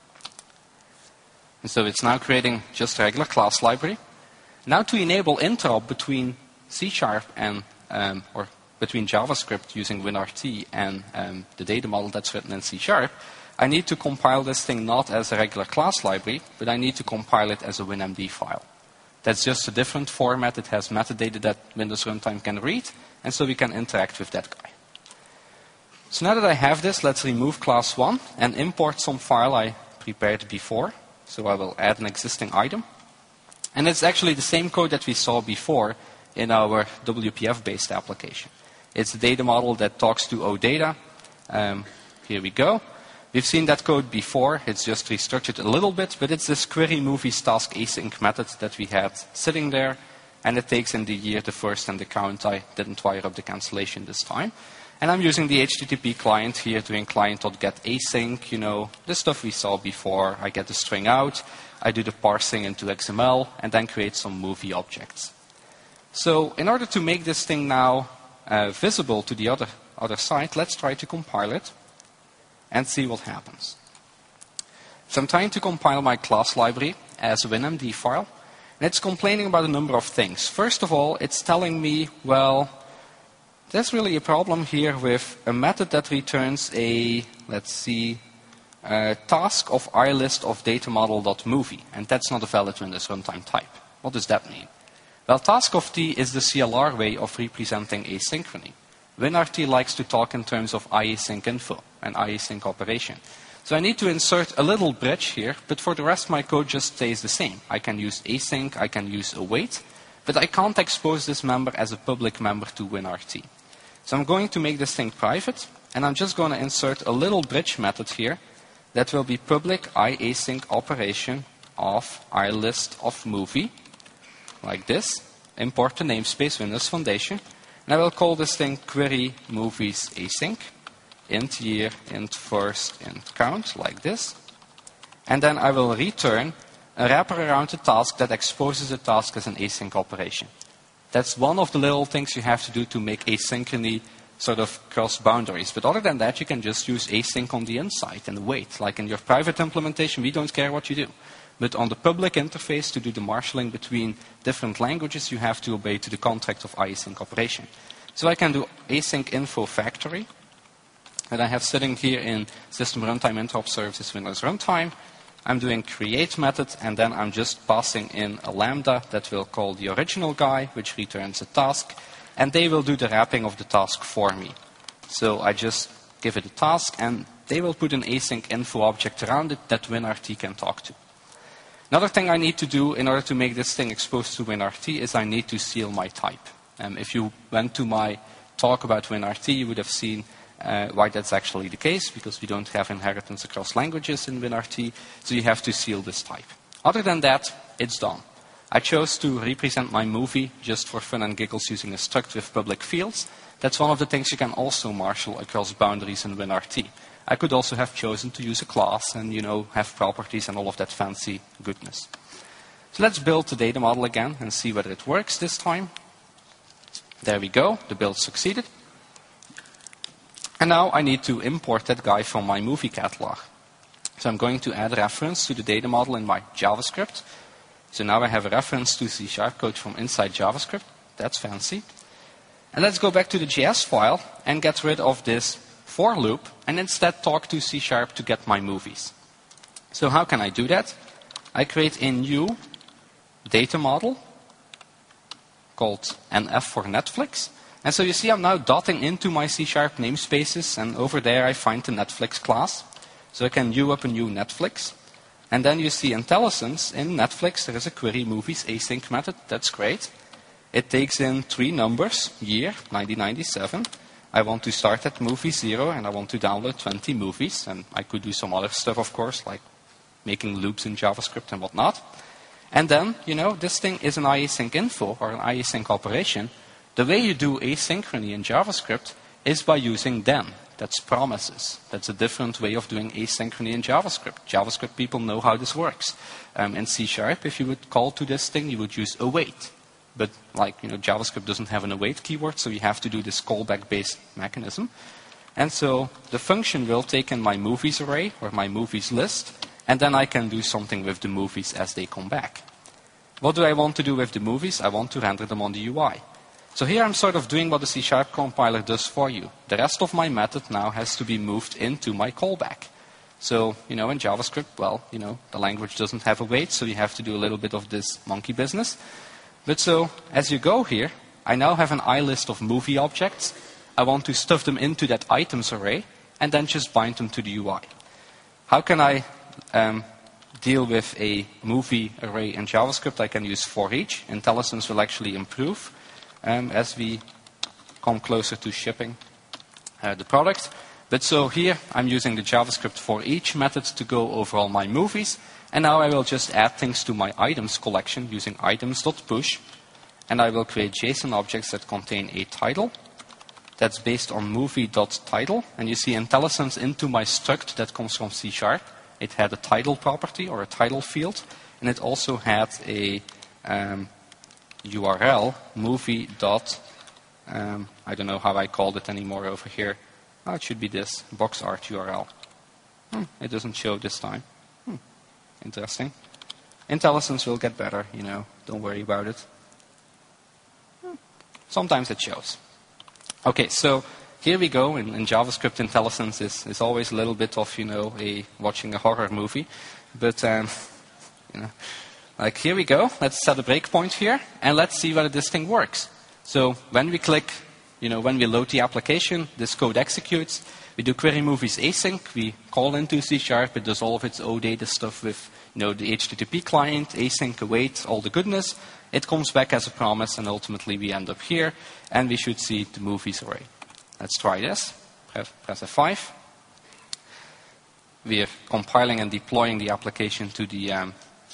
And so it's now creating just a regular class library. Now to enable interop between C sharp and, um, or between JavaScript using WinRT and um, the data model that's written in C sharp, I need to compile this thing not as a regular class library, but I need to compile it as a WinMD file. That's just a different format. It has metadata that Windows Runtime can read, and so we can interact with that guy. So now that I have this, let's remove class one and import some file I prepared before. So I will add an existing item. And it's actually the same code that we saw before in our W P F-based application. It's a data model that talks to OData. Um, here we go. We've seen that code before. It's just restructured a little bit, but it's this query movies task async method that we had sitting there. And it takes in the year the first and the count. I didn't wire up the cancellation this time. And I'm using the H T T P client here, doing client.get async, you know, the stuff we saw before. I get the string out, I do the parsing into X M L, and then create some movie objects. So in order to make this thing now uh, visible to the other, other side, let's try to compile it and see what happens. So I'm trying to compile my class library as a WinMD file, and it's complaining about a number of things. First of all, it's telling me, well, there's really a problem here with a method that returns a, let's see, a task of ilist of data model.movie, and that's not a valid Windows runtime type. What does that mean? Well, task of T is the C L R way of representing asynchrony. WinRT likes to talk in terms of iasync info and iasync operation. So I need to insert a little bridge here, but for the rest my code just stays the same. I can use async, I can use await, but I can't expose this member as a public member to WinRT. So I'm going to make this thing private, and I'm just going to insert a little bridge method here that will be public iasync operation of ilist of movie, like this. Import the namespace Windows Foundation, and I will call this thing query movies async, int year, int first, int count, like this. And then I will return a wrapper around the task that exposes the task as an async operation. That's one of the little things you have to do to make asynchrony sort of cross boundaries. But other than that, you can just use async on the inside and wait. Like in your private implementation, we don't care what you do. But on the public interface, to do the marshalling between different languages, you have to obey to the contract of iasync operation. So I can do async info factory. And I have sitting here in system runtime interop services Windows runtime. I'm doing create method, and then I'm just passing in a lambda that will call the original guy, which returns a task, and they will do the wrapping of the task for me. So I just give it a task, and they will put an async info object around it that WinRT can talk to. Another thing I need to do in order to make this thing exposed to WinRT is I need to seal my type. Um, if you went to my talk about WinRT, you would have seen Uh, why that's actually the case, because we don't have inheritance across languages in WinRT, so you have to seal this type. Other than that, it's done. I chose to represent my movie just for fun and giggles using a struct with public fields. That's one of the things you can also marshal across boundaries in WinRT. I could also have chosen to use a class and, you know, have properties and all of that fancy goodness. So let's build the data model again and see whether it works this time. There we go, the build succeeded. And now I need to import that guy from my movie catalog. So I'm going to add a reference to the data model in my JavaScript. So now I have a reference to C sharp code from inside JavaScript. That's fancy. And let's go back to the J S file and get rid of this for loop and instead talk to C sharp to get my movies. So how can I do that? I create a new data model called N F for Netflix. And so you see I'm now dotting into my C sharp namespaces, and over there I find the Netflix class. So I can new up a new Netflix. And then you see IntelliSense in Netflix, there is a query movies async method. That's great. It takes in three numbers, year, nineteen ninety-seven. I want to start at movie zero, and I want to download twenty movies. And I could do some other stuff, of course, like making loops in JavaScript and whatnot. And then, you know, this thing is an iasync info or an iasync operation. The way you do asynchrony in JavaScript is by using then. That's promises. That's a different way of doing asynchrony in JavaScript. JavaScript people know how this works. Um, in C sharp, if you would call to this thing, you would use await. But like, you know, JavaScript doesn't have an await keyword, so you have to do this callback-based mechanism. And so the function will take in my movies array or my movies list, and then I can do something with the movies as they come back. What do I want to do with the movies? I want to render them on the U I. So here I'm sort of doing what the C sharp compiler does for you. The rest of my method now has to be moved into my callback. So, you know, in JavaScript, well, you know, the language doesn't have a wait, so you have to do a little bit of this monkey business. But so, as you go here, I now have an iList of movie objects. I want to stuff them into that items array, and then just bind them to the U I. How can I um, deal with a movie array in JavaScript? I can use for each. IntelliSense will actually improve um, as we come closer to shipping uh, the product. But so here, I'm using the JavaScript for each method to go over all my movies. And now I will just add things to my items collection using items.push. And I will create JSON objects that contain a title. That's based on movie.title. And you see IntelliSense into my struct that comes from C sharp. It had a title property or a title field. And it also had a um, U R L, movie. Um, I don't know how I called it anymore over here. Oh, it should be this, box art U R L. Hmm, it doesn't show this time. Hmm, interesting. IntelliSense will get better, you know, don't worry about it. Hmm, sometimes it shows. Okay, so here we go. In, in JavaScript, IntelliSense is, is always a little bit of, you know, a watching a horror movie. But, um, you know, like here we go. Let's set a breakpoint here, and let's see whether this thing works. So when we click, you know, when we load the application, this code executes. We do query movies async. We call into C sharp. It does all of its O data stuff with, you know, the H T T P client, async, await, all the goodness. It comes back as a promise, and ultimately we end up here, and we should see the movies array. Let's try this. Press F five. We are compiling and deploying the application to the um,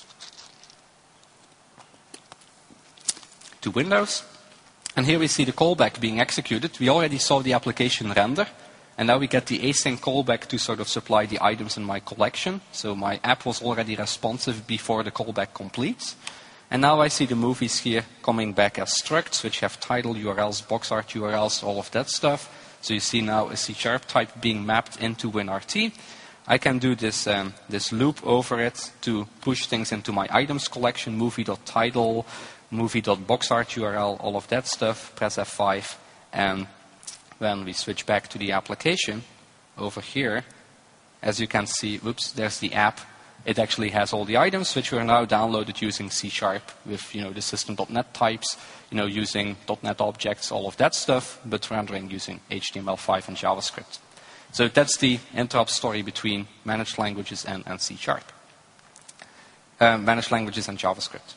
to Windows. And here we see the callback being executed. We already saw the application render. And now we get the async callback to sort of supply the items in my collection. So my app was already responsive before the callback completes. And now I see the movies here coming back as structs, which have title U R Ls, box art U R Ls, all of that stuff. So you see now a C sharp type being mapped into WinRT. I can do this, um, this loop over it to push things into my items collection, movie.title, movie.boxart U R L, all of that stuff. Press F five, and when we switch back to the application over here, as you can see, whoops, there's the app. It actually has all the items which were now downloaded using C sharp with, you know, the system dot net types, you know, using .NET objects, all of that stuff, but rendering using H T M L five and JavaScript. So that's the interop story between managed languages and, and C sharp. Uh, managed languages and JavaScript.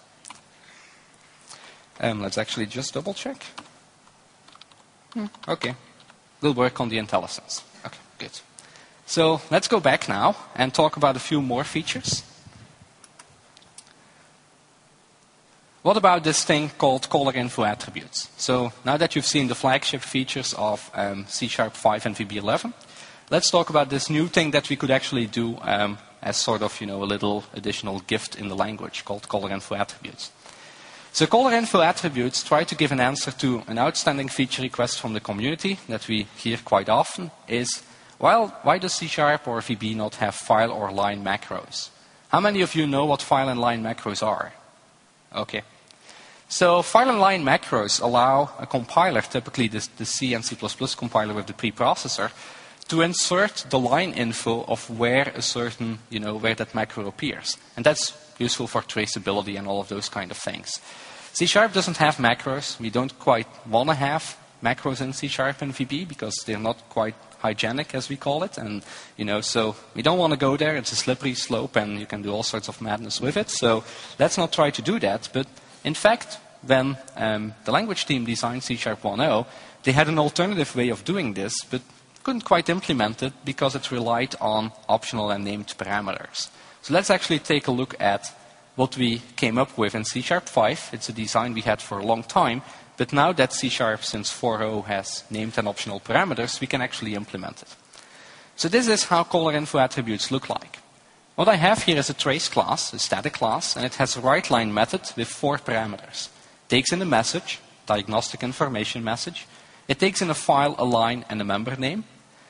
Um, let's actually just double check. Hmm, okay. We'll work on the IntelliSense. Okay, good. So let's go back now and talk about a few more features. What about this thing called caller info attributes? So now that you've seen the flagship features of um, C sharp five and V B eleven, let's talk about this new thing that we could actually do um, as sort of, you know, a little additional gift in the language called caller info attributes. So caller info attributes try to give an answer to an outstanding feature request from the community that we hear quite often is, well, why does C Sharp or V B not have file or line macros? How many of you know what file and line macros are? Okay. So file and line macros allow a compiler, typically the, the C and C plus plus compiler with the preprocessor, to insert the line info of where a certain, you know, where that macro appears. And that's useful for traceability and all of those kind of things. C Sharp doesn't have macros. We don't quite want to have macros in C Sharp and V B because they're not quite hygienic, as we call it. And, you know, so we don't want to go there. It's a slippery slope and you can do all sorts of madness with it. So let's not try to do that. But in fact, when um, the language team designed C Sharp one point oh, they had an alternative way of doing this, but couldn't quite implement it because it relied on optional and named parameters. So let's actually take a look at what we came up with in C Sharp five. It's a design we had for a long time, but now that C Sharp since four point oh has named and optional parameters, we can actually implement it. So this is how caller info attributes look like. What I have here is a trace class, a static class, and it has a write line method with four parameters. It takes in a message, diagnostic information message. It takes in a file, a line, and a member name.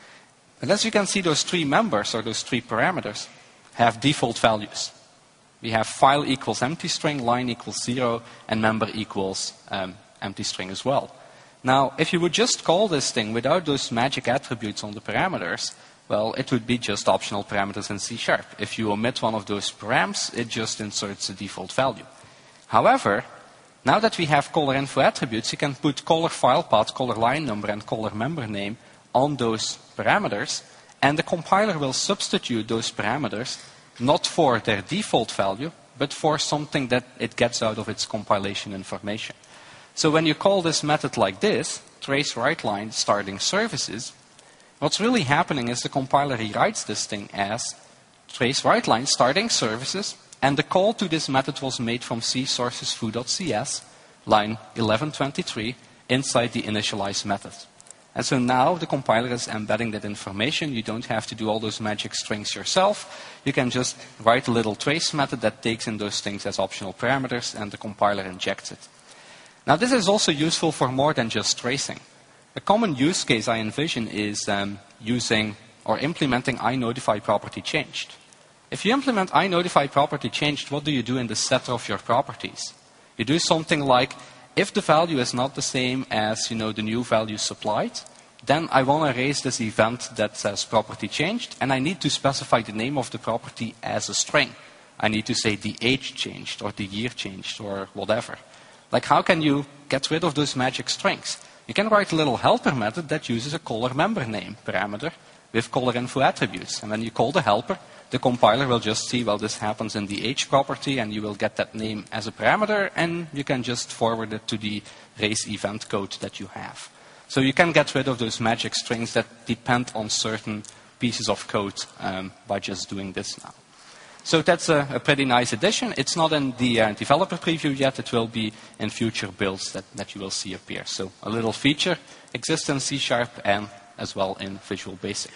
And as you can see, those three members, or those three parameters, have default values. We have file equals empty string, line equals zero, and member equals um, empty string as well. Now, if you would just call this thing without those magic attributes on the parameters, well, it would be just optional parameters in C Sharp. If you omit one of those params, it just inserts a default value. However, now that we have caller info attributes, you can put caller file path, caller line number, and caller member name on those parameters, and the compiler will substitute those parameters not for their default value, but for something that it gets out of its compilation information. So when you call this method like this, trace write line starting services, what's really happening is the compiler rewrites this thing as trace write line starting services, and the call to this method was made from C sources foo.cs, line eleven twenty-three, inside the initialize method. And so now the compiler is embedding that information. You don't have to do all those magic strings yourself. You can just write a little trace method that takes in those things as optional parameters, and the compiler injects it. Now this is also useful for more than just tracing. A common use case I envision is um, using or implementing iNotify property changed. If you implement iNotify property changed, what do you do in the setter of your properties? You do something like, if the value is not the same as, you know, the new value supplied, then I want to raise this event that says property changed, and I need to specify the name of the property as a string. I need to say the age changed, or the year changed, or whatever. Like, how can you get rid of those magic strings? You can write a little helper method that uses a caller member name parameter with caller info attributes. And when you call the helper, the compiler will just see, well, this happens in the age property, and you will get that name as a parameter, and you can just forward it to the raise event code that you have. So you can get rid of those magic strings that depend on certain pieces of code um, by just doing this now. So that's a, a pretty nice addition. It's not in the uh, developer preview yet. It will be in future builds that, that you will see appear. So a little feature exists in C Sharp and as well in Visual Basic.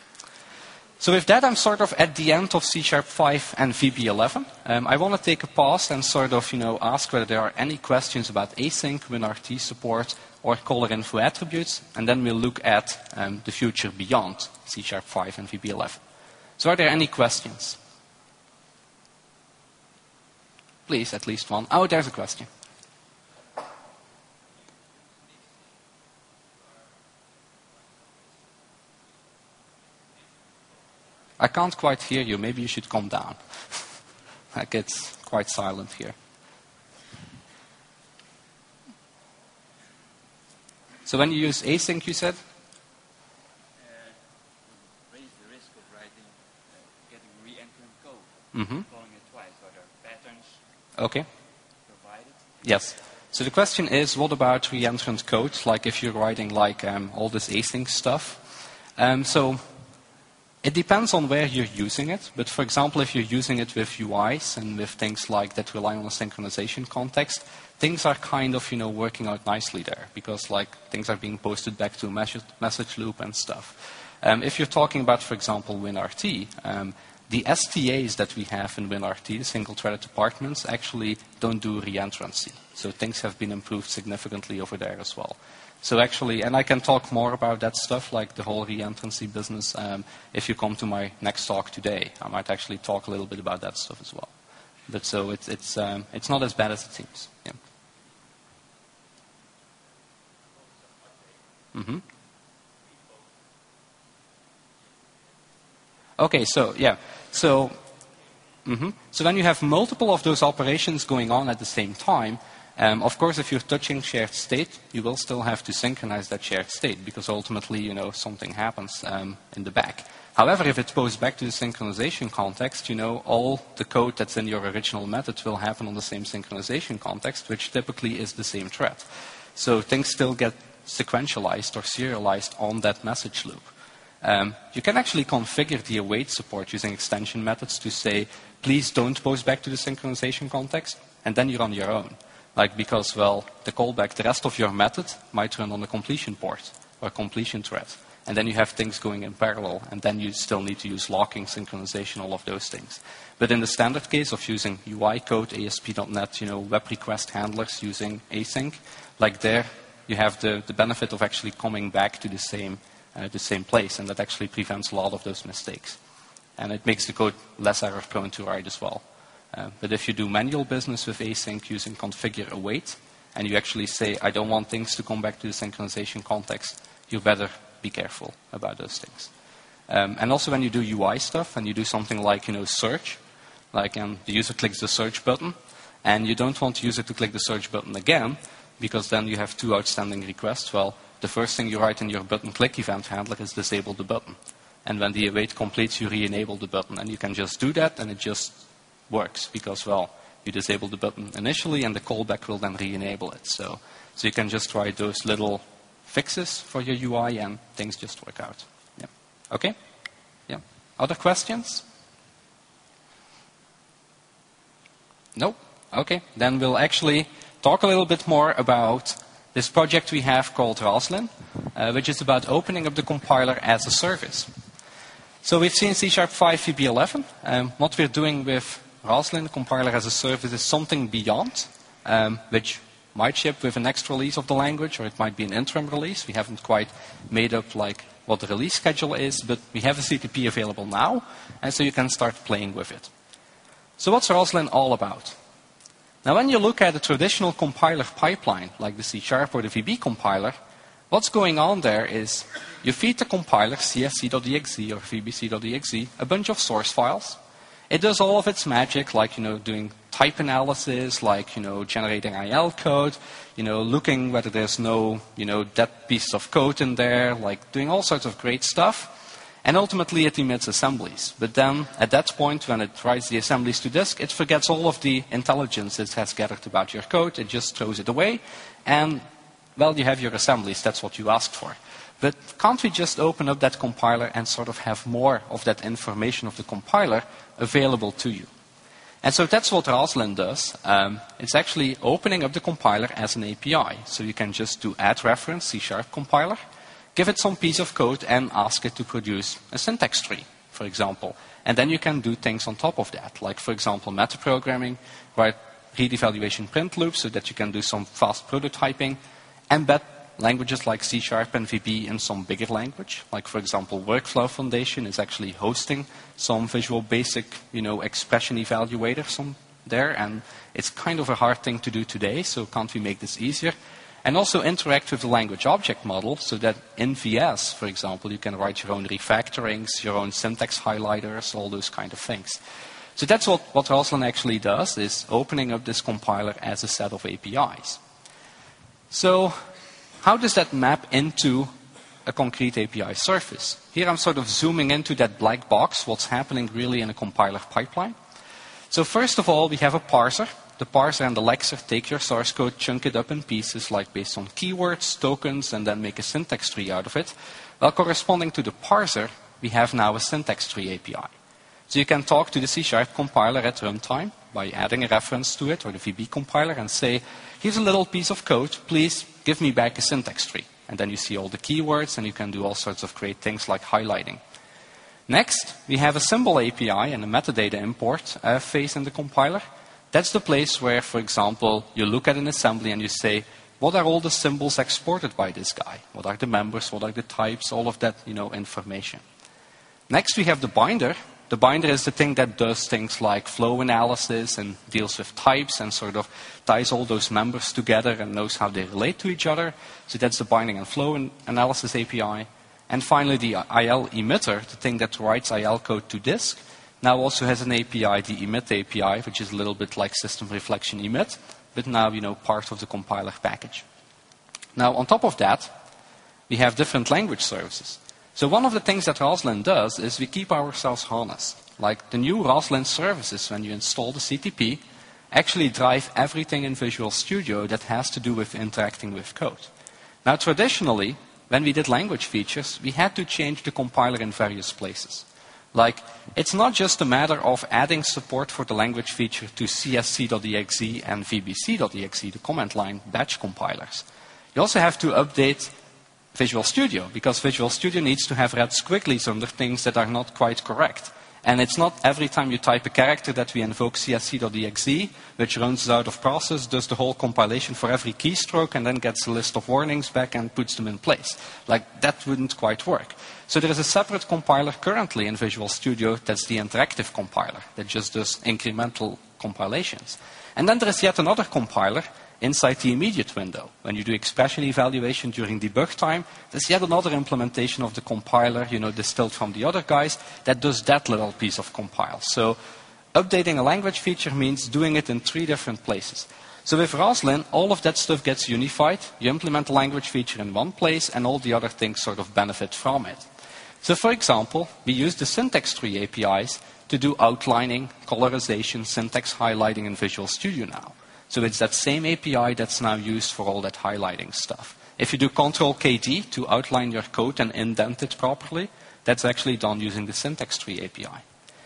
So with that, I'm sort of at the end of C Sharp five and V B eleven. Um, I want to take a pause and sort of, you know, ask whether there are any questions about async, WinRT support, or caller info attributes, and then we'll look at um, the future beyond C Sharp five and V B eleven. So are there any questions? Please, at least one. Oh, there's a question. I can't quite hear you. Maybe you should calm down. Like, it's quite silent here. So when you use async, you said? Uh, raise the risk of writing, uh, getting re-entering code. Mm-hmm. Calling it twice. Are there patterns Okay. provided? Yes. So the question is, what about re-entrant code? Like if you're writing like um, all this async stuff. Um, so it depends on where you're using it. But for example, if you're using it with U Is and with things like that rely on a synchronization context, things are kind of, you know, working out nicely there because like things are being posted back to a message, message loop and stuff. Um, if you're talking about, for example, WinRT, um, The S T As that we have in WinRT, the single-threaded departments, actually don't do reentrancy. So things have been improved significantly over there as well. So actually, and I can talk more about that stuff, like the whole reentrancy business, um, if you come to my next talk today. I might actually talk a little bit about that stuff as well. But so it's, it's, um, it's not as bad as it seems. Yeah. Mm-hmm. Okay, so yeah, so mm-hmm. so when you have multiple of those operations going on at the same time, um, of course, if you're touching shared state, you will still have to synchronize that shared state because ultimately, you know, something happens um, in the back. However, if it goes back to the synchronization context, you know, all the code that's in your original method will happen on the same synchronization context, which typically is the same thread. So things still get sequentialized or serialized on that message loop. Um, you can actually configure the await support using extension methods to say, please don't post back to the synchronization context, and then you're on your own. Like because, well, the callback, the rest of your method might run on the completion port or completion thread. And then you have things going in parallel, and then you still need to use locking, synchronization, all of those things. But in the standard case of using U I code, A S P dot net, you know, web request handlers using async, like there, you have the, the benefit of actually coming back to the same Uh, the same place, and that actually prevents a lot of those mistakes. And it makes the code less error prone to write as well. Uh, but if you do manual business with async using configure await, and you actually say, I don't want things to come back to the synchronization context, you better be careful about those things. Um, and also when you do U I stuff, and you do something like, you know, search, like um, the user clicks the search button, and you don't want the user to click the search button again, because then you have two outstanding requests. Well, the first thing you write in your button click event handler is disable the button. And when the await completes, you re-enable the button. And you can just do that, and it just works because, well, you disable the button initially, and the callback will then re-enable it. So, so you can just write those little fixes for your U I, and things just work out. Yeah. Okay? Yeah. Other questions? Nope. Okay. Then we'll actually talk a little bit more about this project we have called Roslyn, uh, which is about opening up the compiler as a service. So we've seen C Sharp five V B eleven. Um, what we're doing with Roslyn, compiler as a service, is something beyond, um, which might ship with the next release of the language, or it might be an interim release. We haven't quite made up like what the release schedule is, but we have a C T P available now, and so you can start playing with it. So what's Roslyn all about? Now, when you look at a traditional compiler pipeline, like the C Sharp or the V B compiler, what's going on there is you feed the compiler C S C dot E X E or V B C dot E X E a bunch of source files. It does all of its magic, like, you know, doing type analysis, like, you know, generating I L code, you know, looking whether there's no, you know, dead piece of code in there, like doing all sorts of great stuff. And ultimately, it emits assemblies. But then, at that point, when it writes the assemblies to disk, it forgets all of the intelligence it has gathered about your code. It just throws it away. And, well, you have your assemblies. That's what you asked for. But can't we just open up that compiler and sort of have more of that information of the compiler available to you? And so that's what Roslyn does. Um, it's actually opening up the compiler as an A P I. So you can just do add reference C Sharp compiler, give it some piece of code, and ask it to produce a syntax tree, for example. And then you can do things on top of that, like, for example, metaprogramming, write read evaluation print loops so that you can do some fast prototyping, embed languages like C Sharp and V B in some bigger language. Like, for example, Workflow Foundation is actually hosting some Visual Basic, you know, expression evaluator some there, and it's kind of a hard thing to do today, so can't we make this easier? And also interact with the language object model so that in V S, for example, you can write your own refactorings, your own syntax highlighters, all those kind of things. So that's what, what Roslyn actually does, is opening up this compiler as a set of A P Is. So how does that map into a concrete A P I surface? Here I'm sort of zooming into that black box, what's happening really in a compiler pipeline. So first of all, we have a parser. The parser and the lexer take your source code, chunk it up in pieces, like based on keywords, tokens, and then make a syntax tree out of it. Well, corresponding to the parser, we have now a syntax tree A P I. So you can talk to the C Sharp compiler at runtime by adding a reference to it, or the V B compiler, and say, here's a little piece of code, please give me back a syntax tree. And then you see all the keywords, and you can do all sorts of great things like highlighting. Next, we have a symbol A P I and a metadata import uh, phase in the compiler. That's the place where, for example, you look at an assembly and you say, what are all the symbols exported by this guy? What are the members? What are the types? All of that, you know, information. Next, we have the binder. The binder is the thing that does things like flow analysis and deals with types and sort of ties all those members together and knows how they relate to each other. So that's the binding and flow analysis A P I. And finally, the I L emitter, the thing that writes I L code to disk, now also has an A P I, the emit A P I, which is a little bit like system reflection emit, but now, you know, part of the compiler package. Now, on top of that, we have different language services. So one of the things that Roslyn does is we keep ourselves honest. Like the new Roslyn services, when you install the C T P, actually drive everything in Visual Studio that has to do with interacting with code. Now, traditionally, when we did language features, we had to change the compiler in various places. Like, it's not just a matter of adding support for the language feature to C S C dot E X E and V B C dot E X E, the command line batch compilers. You also have to update Visual Studio, because Visual Studio needs to have red squigglies under things that are not quite correct. And it's not every time you type a character that we invoke C S C dot E X E, which runs out of process, does the whole compilation for every keystroke, and then gets a list of warnings back and puts them in place. Like, that wouldn't quite work. So there is a separate compiler currently in Visual Studio that's the interactive compiler that just does incremental compilations. And then there is yet another compiler inside the immediate window. When you do expression evaluation during debug time, there's yet another implementation of the compiler, you know, distilled from the other guys, that does that little piece of compile. So updating a language feature means doing it in three different places. So with Roslyn, all of that stuff gets unified. You implement a language feature in one place, and all the other things sort of benefit from it. So for example, we use the syntax tree A P Is to do outlining, colorization, syntax highlighting in Visual Studio now. So it's that same A P I that's now used for all that highlighting stuff. If you do control K D to outline your code and indent it properly, that's actually done using the syntax tree A P I.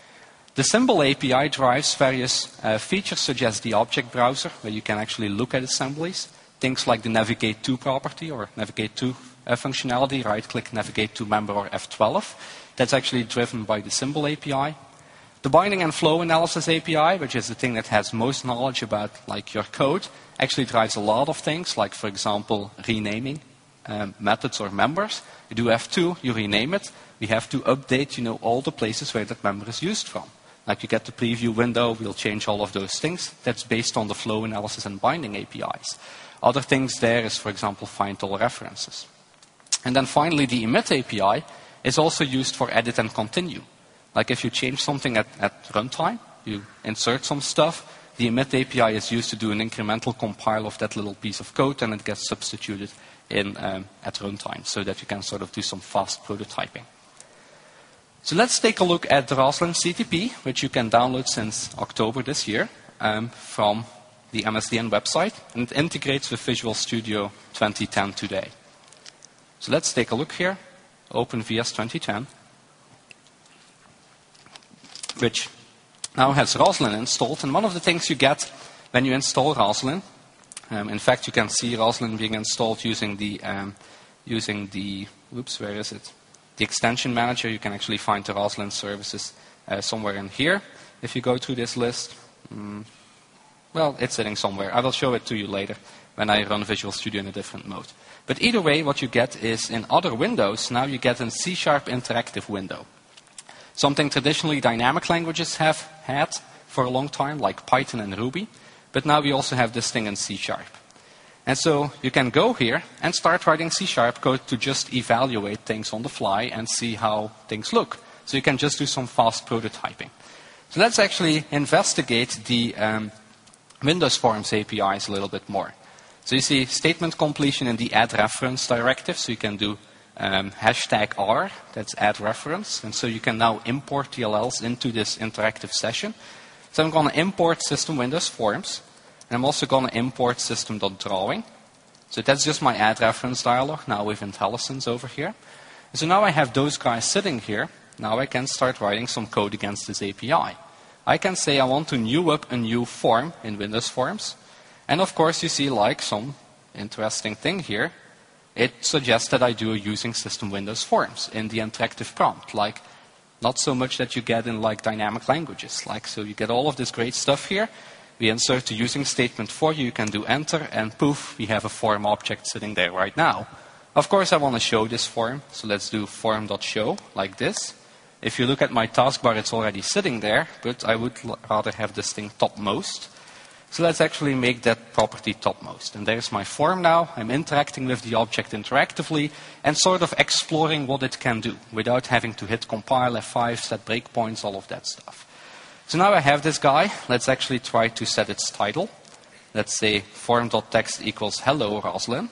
The symbol A P I drives various uh, features such as the object browser, where you can actually look at assemblies. Things like the navigate to property or navigate to uh, functionality, right-click navigate to member or F twelve. That's actually driven by the symbol A P I. The binding and flow analysis A P I, which is the thing that has most knowledge about like your code, actually drives a lot of things, like, for example, renaming um, methods or members. You do F two, you rename it. We have to update, you know, all the places where that member is used from. Like, you get the preview window, we'll change all of those things. That's based on the flow analysis and binding A P Is. Other things there is, for example, find all references. And then finally, the emit A P I is also used for edit and continue. Like, if you change something at, at runtime, you insert some stuff, the emit A P I is used to do an incremental compile of that little piece of code, and it gets substituted in um, at runtime so that you can sort of do some fast prototyping. So let's take a look at the Roslyn C T P, which you can download since October this year um, from the M S D N website, and it integrates with Visual Studio twenty ten today. So let's take a look here. Open V S twenty ten. Which now has Roslyn installed. And one of the things you get when you install Roslyn, um, in fact, you can see Roslyn being installed using the, um, using the, oops, where is it? The extension manager. You can actually find the Roslyn services uh, somewhere in here. If you go through this list, um, well, it's sitting somewhere. I will show it to you later when I run Visual Studio in a different mode. But either way, what you get is in other windows, now you get a C sharp interactive window. Something traditionally dynamic languages have had for a long time, like Python and Ruby. But now we also have this thing in C sharp. And so you can go here and start writing C sharp code to just evaluate things on the fly and see how things look. So you can just do some fast prototyping. So let's actually investigate the um, Windows Forms A P Is a little bit more. So you see statement completion in the add reference directive. So you can do Um, hashtag R, that's add reference. And so you can now import T L Ls into this interactive session. So I'm going to import system Windows Forms. And I'm also going to import system.drawing. So that's just my add reference dialog, now with IntelliSense over here. And so now I have those guys sitting here. Now I can start writing some code against this A P I. I can say I want to new up a new form in Windows Forms. And of course you see like some interesting thing here. It suggests that I do using system Windows Forms in the interactive prompt, like Not so much that you get in like dynamic languages. Like, so you get all of this great stuff here. We insert the using statement for you. You can do enter, and poof, we have a form object sitting there right now. Of course, I want to show this form, so let's do form.show like this. If you look at my taskbar, it's already sitting there, but I would rather have this thing topmost. So let's actually make that property topmost. And there's my form now. I'm interacting with the object interactively and sort of exploring what it can do without having to hit compile, F five, set breakpoints, all of that stuff. So now I have this guy. Let's actually try to set its title. Let's say form.text equals hello, Roslyn.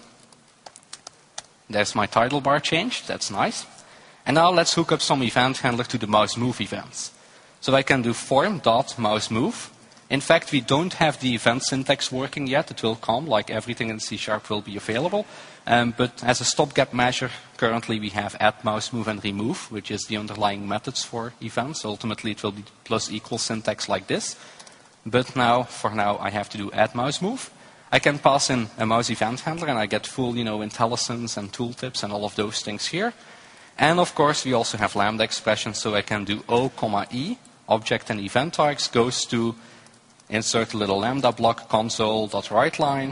There's my title bar changed. That's nice. And now let's hook up some event handler to the mouse move events. So I can do form.mouseMove. In fact, we don't have the event syntax working yet. It will come, like everything in C Sharp will be available. Um, but as a stopgap measure, currently we have add, mouse move, and remove, which is the underlying methods for events. Ultimately, it will be plus equal syntax like this. But now, for now, I have to do add mouse move. I can pass in a mouse event handler, and I get full, you know, IntelliSense and tooltips and all of those things here. And of course, we also have lambda expressions, so I can do O, E, object and event args goes to insert a little lambda block, console.writeLine,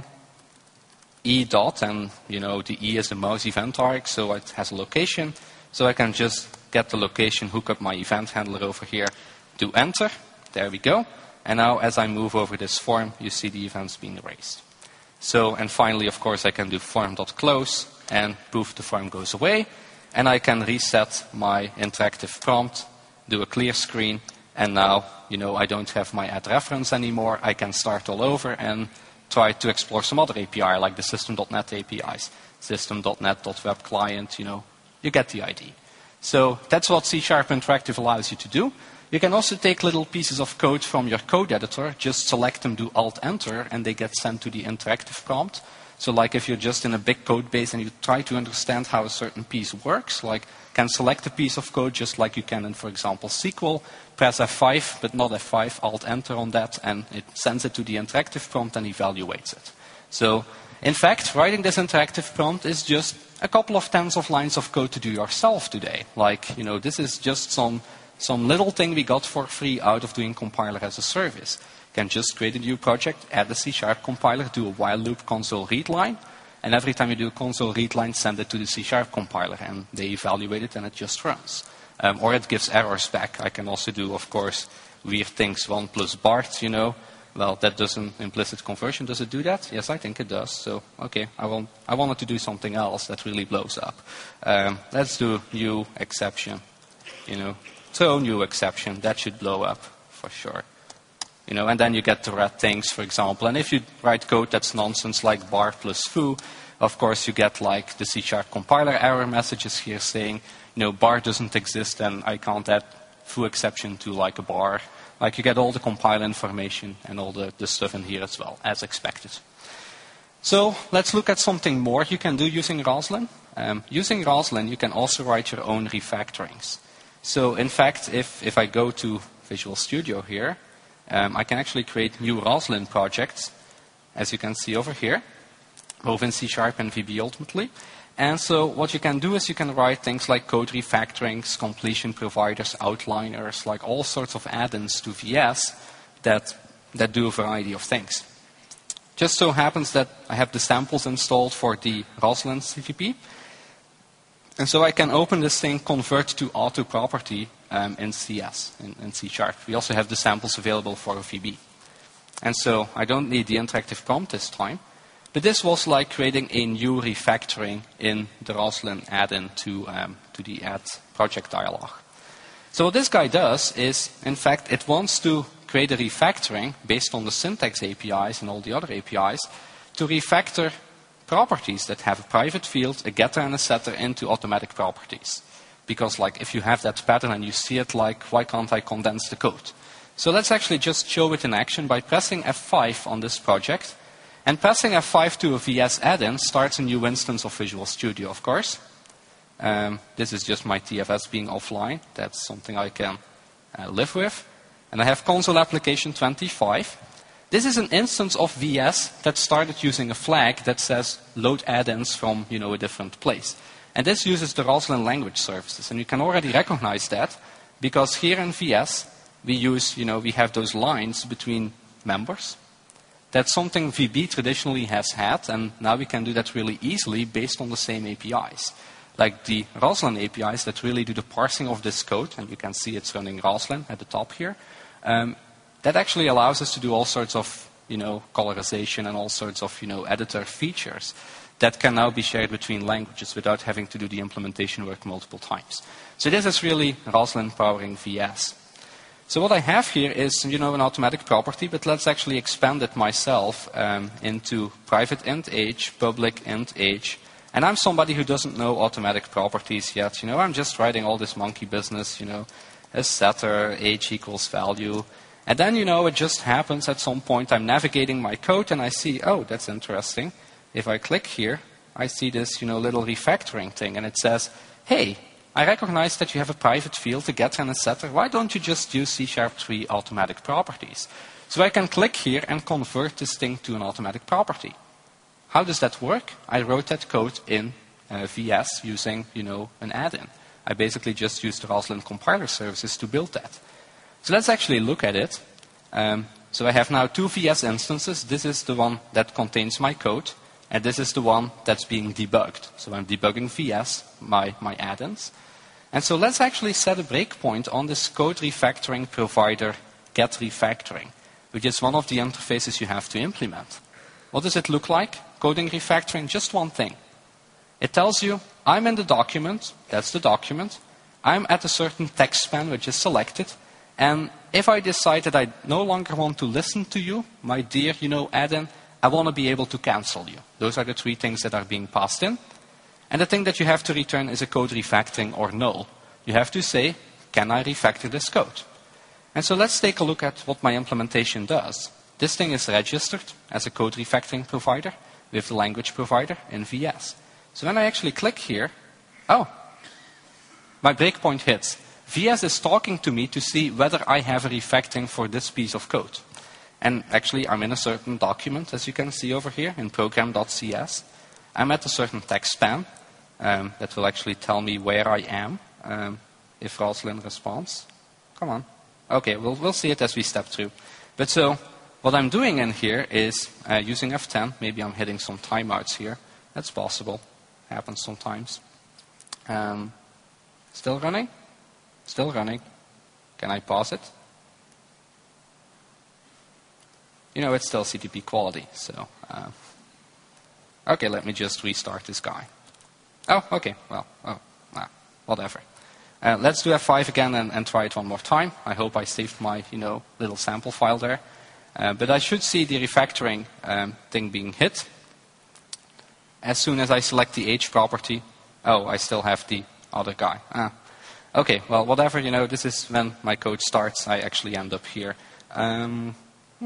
E dot, and you know the E is the mouse event arg, so it has a location. So I can just get the location, hook up my event handler over here, do enter. There we go. And now as I move over this form, you see the events being erased. So, and finally, of course, I can do form.close, and poof, the form goes away. And I can reset my interactive prompt, do a clear screen, and now, you know, I don't have my add reference anymore. I can start all over and try to explore some other A P I, like the system dot net A P Is, system dot net dot web client, you know, you get the idea. So that's what C Sharp Interactive allows you to do. You can also take little pieces of code from your code editor, just select them, do Alt-Enter, and they get sent to the interactive prompt. So like if you're just in a big code base and you try to understand how a certain piece works, like can select a piece of code just like you can in, for example, S Q L, press F five, but not F five, Alt-Enter on that, and it sends it to the interactive prompt and evaluates it. So, in fact, writing this interactive prompt is just a couple of tens of lines of code to do yourself today. Like, you know, this is just some, some little thing we got for free out of doing compiler as a service. You can just create a new project, add the C Sharp compiler, do a while loop console read line, and every time you do a console read line, send it to the C Sharp compiler, and they evaluate it, and it just runs. Um, or it gives errors back. I can also do, of course, weird things, one plus Bart, you know. Well, that does an implicit conversion. Does it do that? Yes, I think it does. So, okay, I, want, I wanted to do something else that really blows up. Um, let's do new exception, you know. Throw new exception. That should blow up for sure. You know, and then you get the red things, for example. And if you write code that's nonsense like bar plus foo, of course you get like the C Sharp compiler error messages here saying, you know, bar doesn't exist and I can't add foo exception to like a bar. Like you get all the compile information and all the, the stuff in here as well, as expected. So let's look at something more you can do using Roslyn. Um, using Roslyn, you can also write your own refactorings. So in fact, if, if I go to Visual Studio here, Um, I can actually create new Roslyn projects, as you can see over here, both in C Sharp and V B ultimately. And so what you can do is you can write things like code refactorings, completion providers, outliners, like all sorts of add-ins to V S that, that do a variety of things. Just so happens that I have the samples installed for the Roslyn C V P. And so I can open this thing, convert to auto property um, in C S, in, in C Sharp. We also have the samples available for V B. And so I don't need the interactive prompt this time. But this was like creating a new refactoring in the Roslyn add-in to, um, to the add project dialog. So what this guy does is, in fact, it wants to create a refactoring based on the syntax A P Is and all the other A P Is to refactor properties that have a private field, a getter and a setter into automatic properties. Because like if you have that pattern and you see it, like why can't I condense the code? So let's actually just show it in action by pressing F five on this project. And pressing F five to a V S add-in starts a new instance of Visual Studio, of course. Um, this is just my T F S being offline. That's something I can uh, live with. And I have console application twenty-five. This is an instance of V S that started using a flag that says load add-ins from, you know, a different place. And this uses the Roslyn language services. And you can already recognize that Because here in V S, we use, you know, we have those lines between members. That's something V B traditionally has had, and now we can do that really easily based on the same A P Is. Like the Roslyn A P Is that really do the parsing of this code, and you can see it's running Roslyn at the top here. Um, that actually allows us to do all sorts of, you know, colorization and all sorts of, you know, editor features that can now be shared between languages without having to do the implementation work multiple times. So this is really Roslyn powering V S. So what I have here is, you know, an automatic property, but let's actually expand it myself um, into private int age, public int age. And I'm somebody who doesn't know automatic properties yet. You know, I'm just writing all this monkey business, you know, a setter, age equals value. And then, you know, it just happens at some point. I'm navigating my code and I see, oh, that's interesting. If I click here, I see this, you know, little refactoring thing. And it says, hey, I recognize that you have a private field, a getter and a setter. Why don't you just use C sharp three automatic properties? So I can click here and convert this thing to an automatic property. How does that work? I wrote that code in uh, V S using, you know, an add-in. I basically just used the Roslyn compiler services to build that. So let's actually look at it. Um, so I have now two V S instances. This is the one that contains my code, and this is the one that's being debugged. So I'm debugging V S, my, my add-ins. And so let's actually set a breakpoint on this code refactoring provider get refactoring, which is one of the interfaces you have to implement. What does it look like? Coding refactoring, just one thing. It tells you, I'm in the document, that's the document. I'm at a certain text span which is selected. And if I decide that I no longer want to listen to you, my dear, you know, add-in, I want to be able to cancel you. Those are the three things that are being passed in. And the thing that you have to return is a code refactoring or null. You have to say, can I refactor this code? And so let's take a look at what my implementation does. This thing is registered as a code refactoring provider with the language provider in V S. So when I actually click here, oh, my breakpoint hits. V S is talking to me to see whether I have a refactoring for this piece of code. And actually, I'm in a certain document, as you can see over here, in program dot C S. I'm at a certain text span um, that will actually tell me where I am um, if Roslyn responds. Come on. Okay, we'll, we'll see it as we step through. But so, what I'm doing in here is uh, using F ten. Maybe I'm hitting some timeouts here. That's possible. Happens sometimes. Um, still running? Still running. Can I pause it? You know, it's still C T P quality, so... Uh, okay, let me just restart this guy. Oh, okay, well, oh, nah, whatever. Uh, let's do F five again and, and try it one more time. I hope I saved my, you know, little sample file there. Uh, but I should see the refactoring um, thing being hit. As soon as I select the age property, oh, I still have the other guy. Ah. Okay, well, whatever, you know, this is when my code starts. I actually end up here. Um,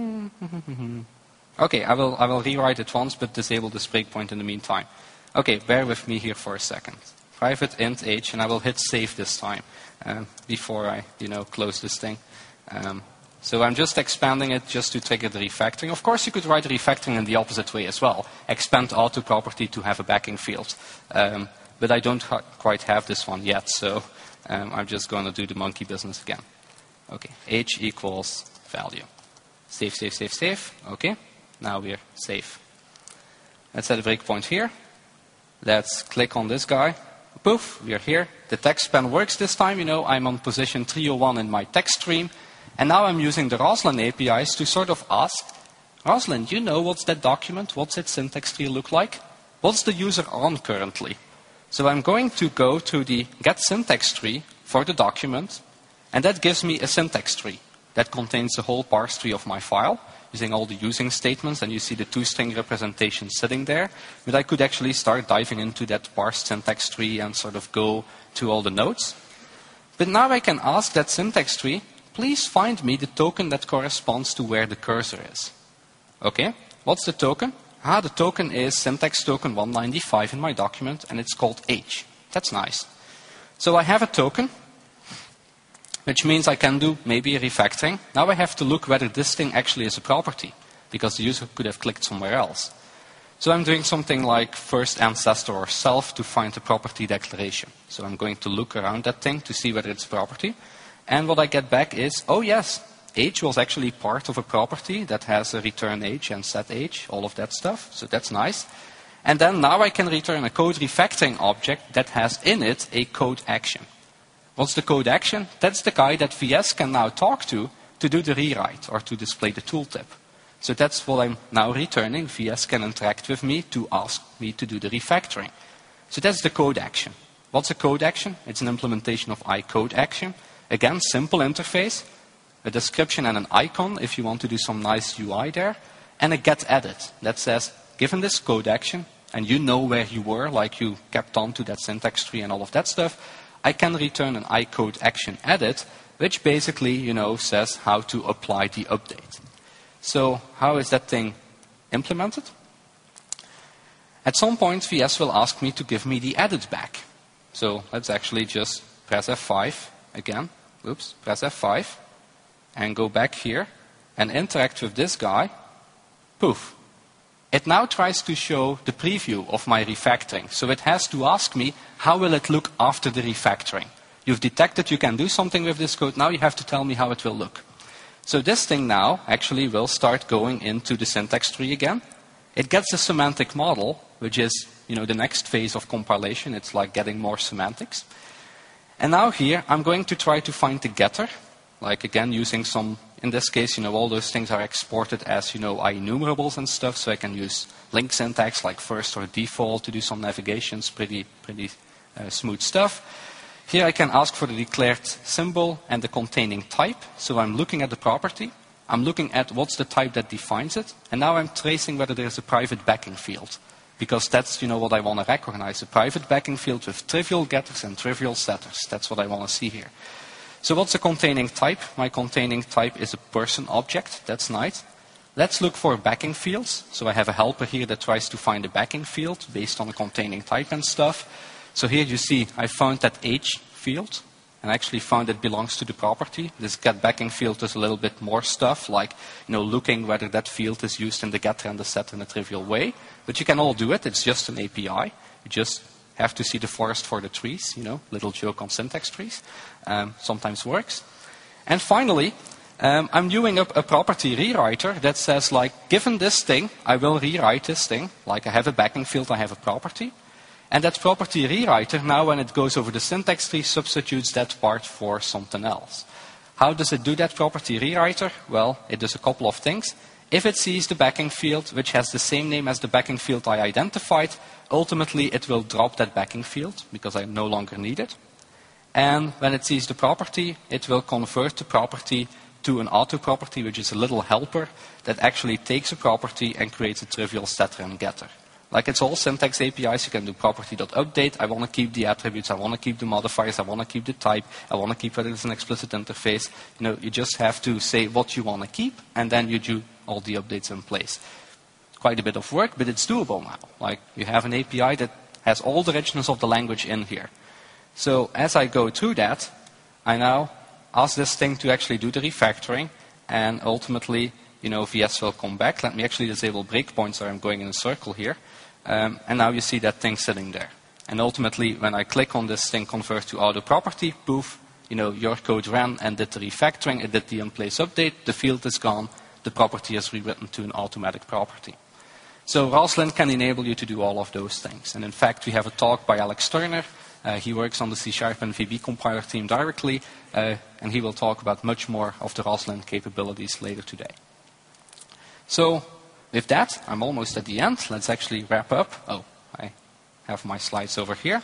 okay, I will, I will rewrite it once, but disable this breakpoint in the meantime. Okay, bear with me here for a second. Private int age, and I will hit save this time um, before I, you know, close this thing. Um, so I'm just expanding it just to trigger the refactoring. Of course, you could write the refactoring in the opposite way as well. Expand auto property to have a backing field. Um, but I don't ha- quite have this one yet, so um, I'm just going to do the monkey business again. Okay, age equals value. Save, save, save, save. Okay, now we're safe. Let's set a breakpoint here. Let's click on this guy. Poof, we're here. The text span works this time. You know, I'm on position three oh one in my text stream. And now I'm using the Roslyn A P Is to sort of ask, Roslyn, do you know what's that document? What's its syntax tree look like? What's the user on currently? So I'm going to go to the get syntax tree for the document. And that gives me a syntax tree that contains the whole parse tree of my file, using all the using statements, and you see the two-string representation sitting there. But I could actually start diving into that parsed syntax tree and sort of go to all the nodes. But now I can ask that syntax tree, please find me the token that corresponds to where the cursor is. Okay, what's the token? Ah, the token is syntax token one ninety-five in my document, and it's called age. That's nice. So I have a token, which means I can do maybe a refactoring. Now I have to look whether this thing actually is a property, because the user could have clicked somewhere else. So I'm doing something like first ancestor or self to find the property declaration. So I'm going to look around that thing to see whether it's a property. And what I get back is, oh yes, age was actually part of a property that has a return age and set age, all of that stuff. So that's nice. And then now I can return a code refactoring object that has in it a code action. What's the code action? That's the guy that V S can now talk to to do the rewrite or to display the tooltip. So that's what I'm now returning. V S can interact with me to ask me to do the refactoring. So that's the code action. What's a code action? It's an implementation of iCode action. Again, simple interface, a description and an icon if you want to do some nice U I there, and a getEdit that says, given this code action, and you know where you were, like you kept on to that syntax tree and all of that stuff, I can return an iCode action edit, which basically, you know, says how to apply the update. So how is that thing implemented? At some point, V S will ask me to give me the edit back. So let's actually just press F five again. Oops, press F five and go back here and interact with this guy. Poof. It now tries to show the preview of my refactoring. So it has to ask me, how will it look after the refactoring? You've detected you can do something with this code. Now you have to tell me how it will look. So this thing now actually will start going into the syntax tree again. It gets a semantic model, which is, you know, the next phase of compilation. It's like getting more semantics. And now here, I'm going to try to find the getter, like again using some, in this case, you know, all those things are exported as, you know, IEnumerables and stuff, so I can use link syntax like first or default to do some navigations, pretty, pretty uh, smooth stuff. Here I can ask for the declared symbol and the containing type. So I'm looking at the property. I'm looking at what's the type that defines it. And now I'm tracing whether there's a private backing field. Because that's, you know, what I want to recognize. A private backing field with trivial getters and trivial setters. That's what I want to see here. So what's a containing type? My containing type is a person object. That's nice. Let's look for backing fields. So I have a helper here that tries to find a backing field based on a containing type and stuff. So here you see I found that age field and actually found it belongs to the property. This get backing field does a little bit more stuff, like, you know, looking whether that field is used in the getter and the setter in a trivial way. But you can all do it. It's just an A P I. You just have to see the forest for the trees, you know, little joke on syntax trees. Um, sometimes works. And finally, um, I'm doing up a property rewriter that says, like, given this thing, I will rewrite this thing. Like, I have a backing field, I have a property. And that property rewriter, now when it goes over the syntax tree, substitutes that part for something else. How does it do that property rewriter? Well, it does a couple of things. If it sees the backing field, which has the same name as the backing field I identified, ultimately it will drop that backing field, because I no longer need it. And when it sees the property, it will convert the property to an auto property, which is a little helper that actually takes a property and creates a trivial setter and getter. Like, it's all syntax A P Is. You can do property.update. I want to keep the attributes. I want to keep the modifiers. I want to keep the type. I want to keep whether it's an explicit interface. You know, you just have to say what you want to keep, and then you do all the updates in place. Quite a bit of work, but it's doable now. Like, you have an A P I that has all the richness of the language in here. So as I go through that, I now ask this thing to actually do the refactoring, and ultimately, you know, V S will come back. Let me actually disable breakpoints, so I'm going in a circle here. Um, and now you see that thing sitting there. And ultimately, when I click on this thing, convert to auto property, poof, you know, your code ran and did the refactoring. It did the in-place update. The field is gone. The property is rewritten to an automatic property. So Roslyn can enable you to do all of those things. And in fact, we have a talk by Alex Turner. Uh, he works on the C Sharp and V B compiler team directly. Uh, and he will talk about much more of the Roslyn capabilities later today. So with that, I'm almost at the end. Let's actually wrap up. Oh, I have my slides over here.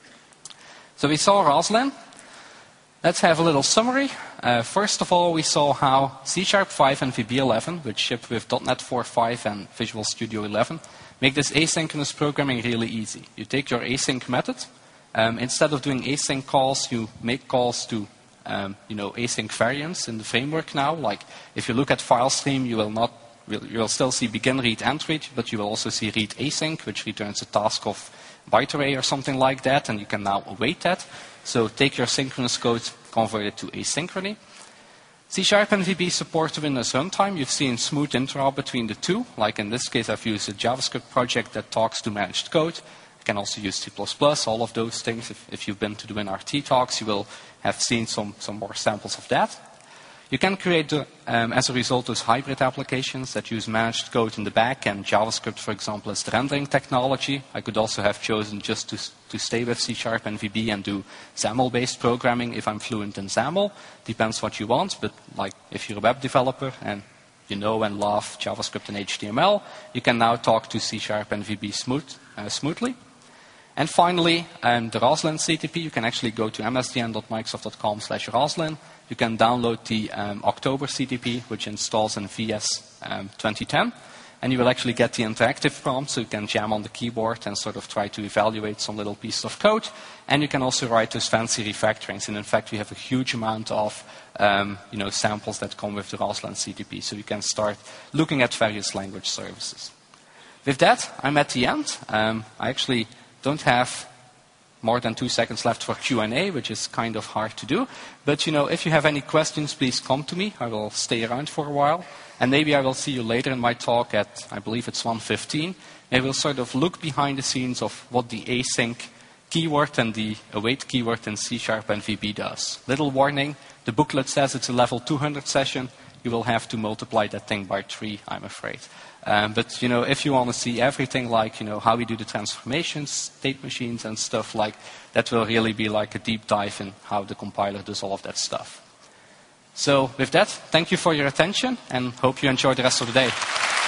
So we saw Roslyn. Let's have a little summary. Uh, first of all, we saw how C Sharp five and V B eleven, which ship with dot net four point five and Visual Studio eleven, make this asynchronous programming really easy. You take your async method. Um, instead of doing async calls, you make calls to um, you know, async variants in the framework now. Like, if you look at file stream, you will not you will still see begin, read, end read, but you will also see read async, which returns a task of byte array or something like that, and you can now await that. So take your synchronous code, convert it to asynchrony. C Sharp and V B support Windows Runtime. You've seen smooth interop between the two. Like in this case, I've used a JavaScript project that talks to managed code. You can also use C plus plus, all of those things. If, if you've been to the WinRT talks, you will have seen some, some more samples of that. You can create, the, um, as a result, those hybrid applications that use managed code in the back, and JavaScript, for example, as the rendering technology. I could also have chosen just to, to stay with C Sharp and V B and do XAML-based programming if I'm fluent in XAML. Depends what you want, but like if you're a web developer and you know and love JavaScript and H T M L, you can now talk to C Sharp and V B smooth, uh, smoothly. And finally, um, the Roslyn C T P, you can actually go to msdn.microsoft.com slash Roslyn. You can download the um, October C T P, which installs in V S um, twenty ten. And you will actually get the interactive prompt, so you can jam on the keyboard and sort of try to evaluate some little piece of code. And you can also write those fancy refactorings. And in fact, we have a huge amount of um, you know, samples that come with the Roslyn C T P. So you can start looking at various language services. With that, I'm at the end. Um, I actually don't have more than two seconds left for Q and A, which is kind of hard to do. But, you know, if you have any questions, please come to me. I will stay around for a while. And maybe I will see you later in my talk at, I believe it's one fifteen. Maybe we'll sort of look behind the scenes of what the async keyword and the await keyword in C Sharp and V B does. Little warning, the booklet says it's a level two hundred session. You will have to multiply that thing by three, I'm afraid. Um, but, you know, if you want to see everything like, you know, how we do the transformations, state machines and stuff like, that will really be like a deep dive in how the compiler does all of that stuff. So with that, thank you for your attention and hope you enjoy the rest of the day.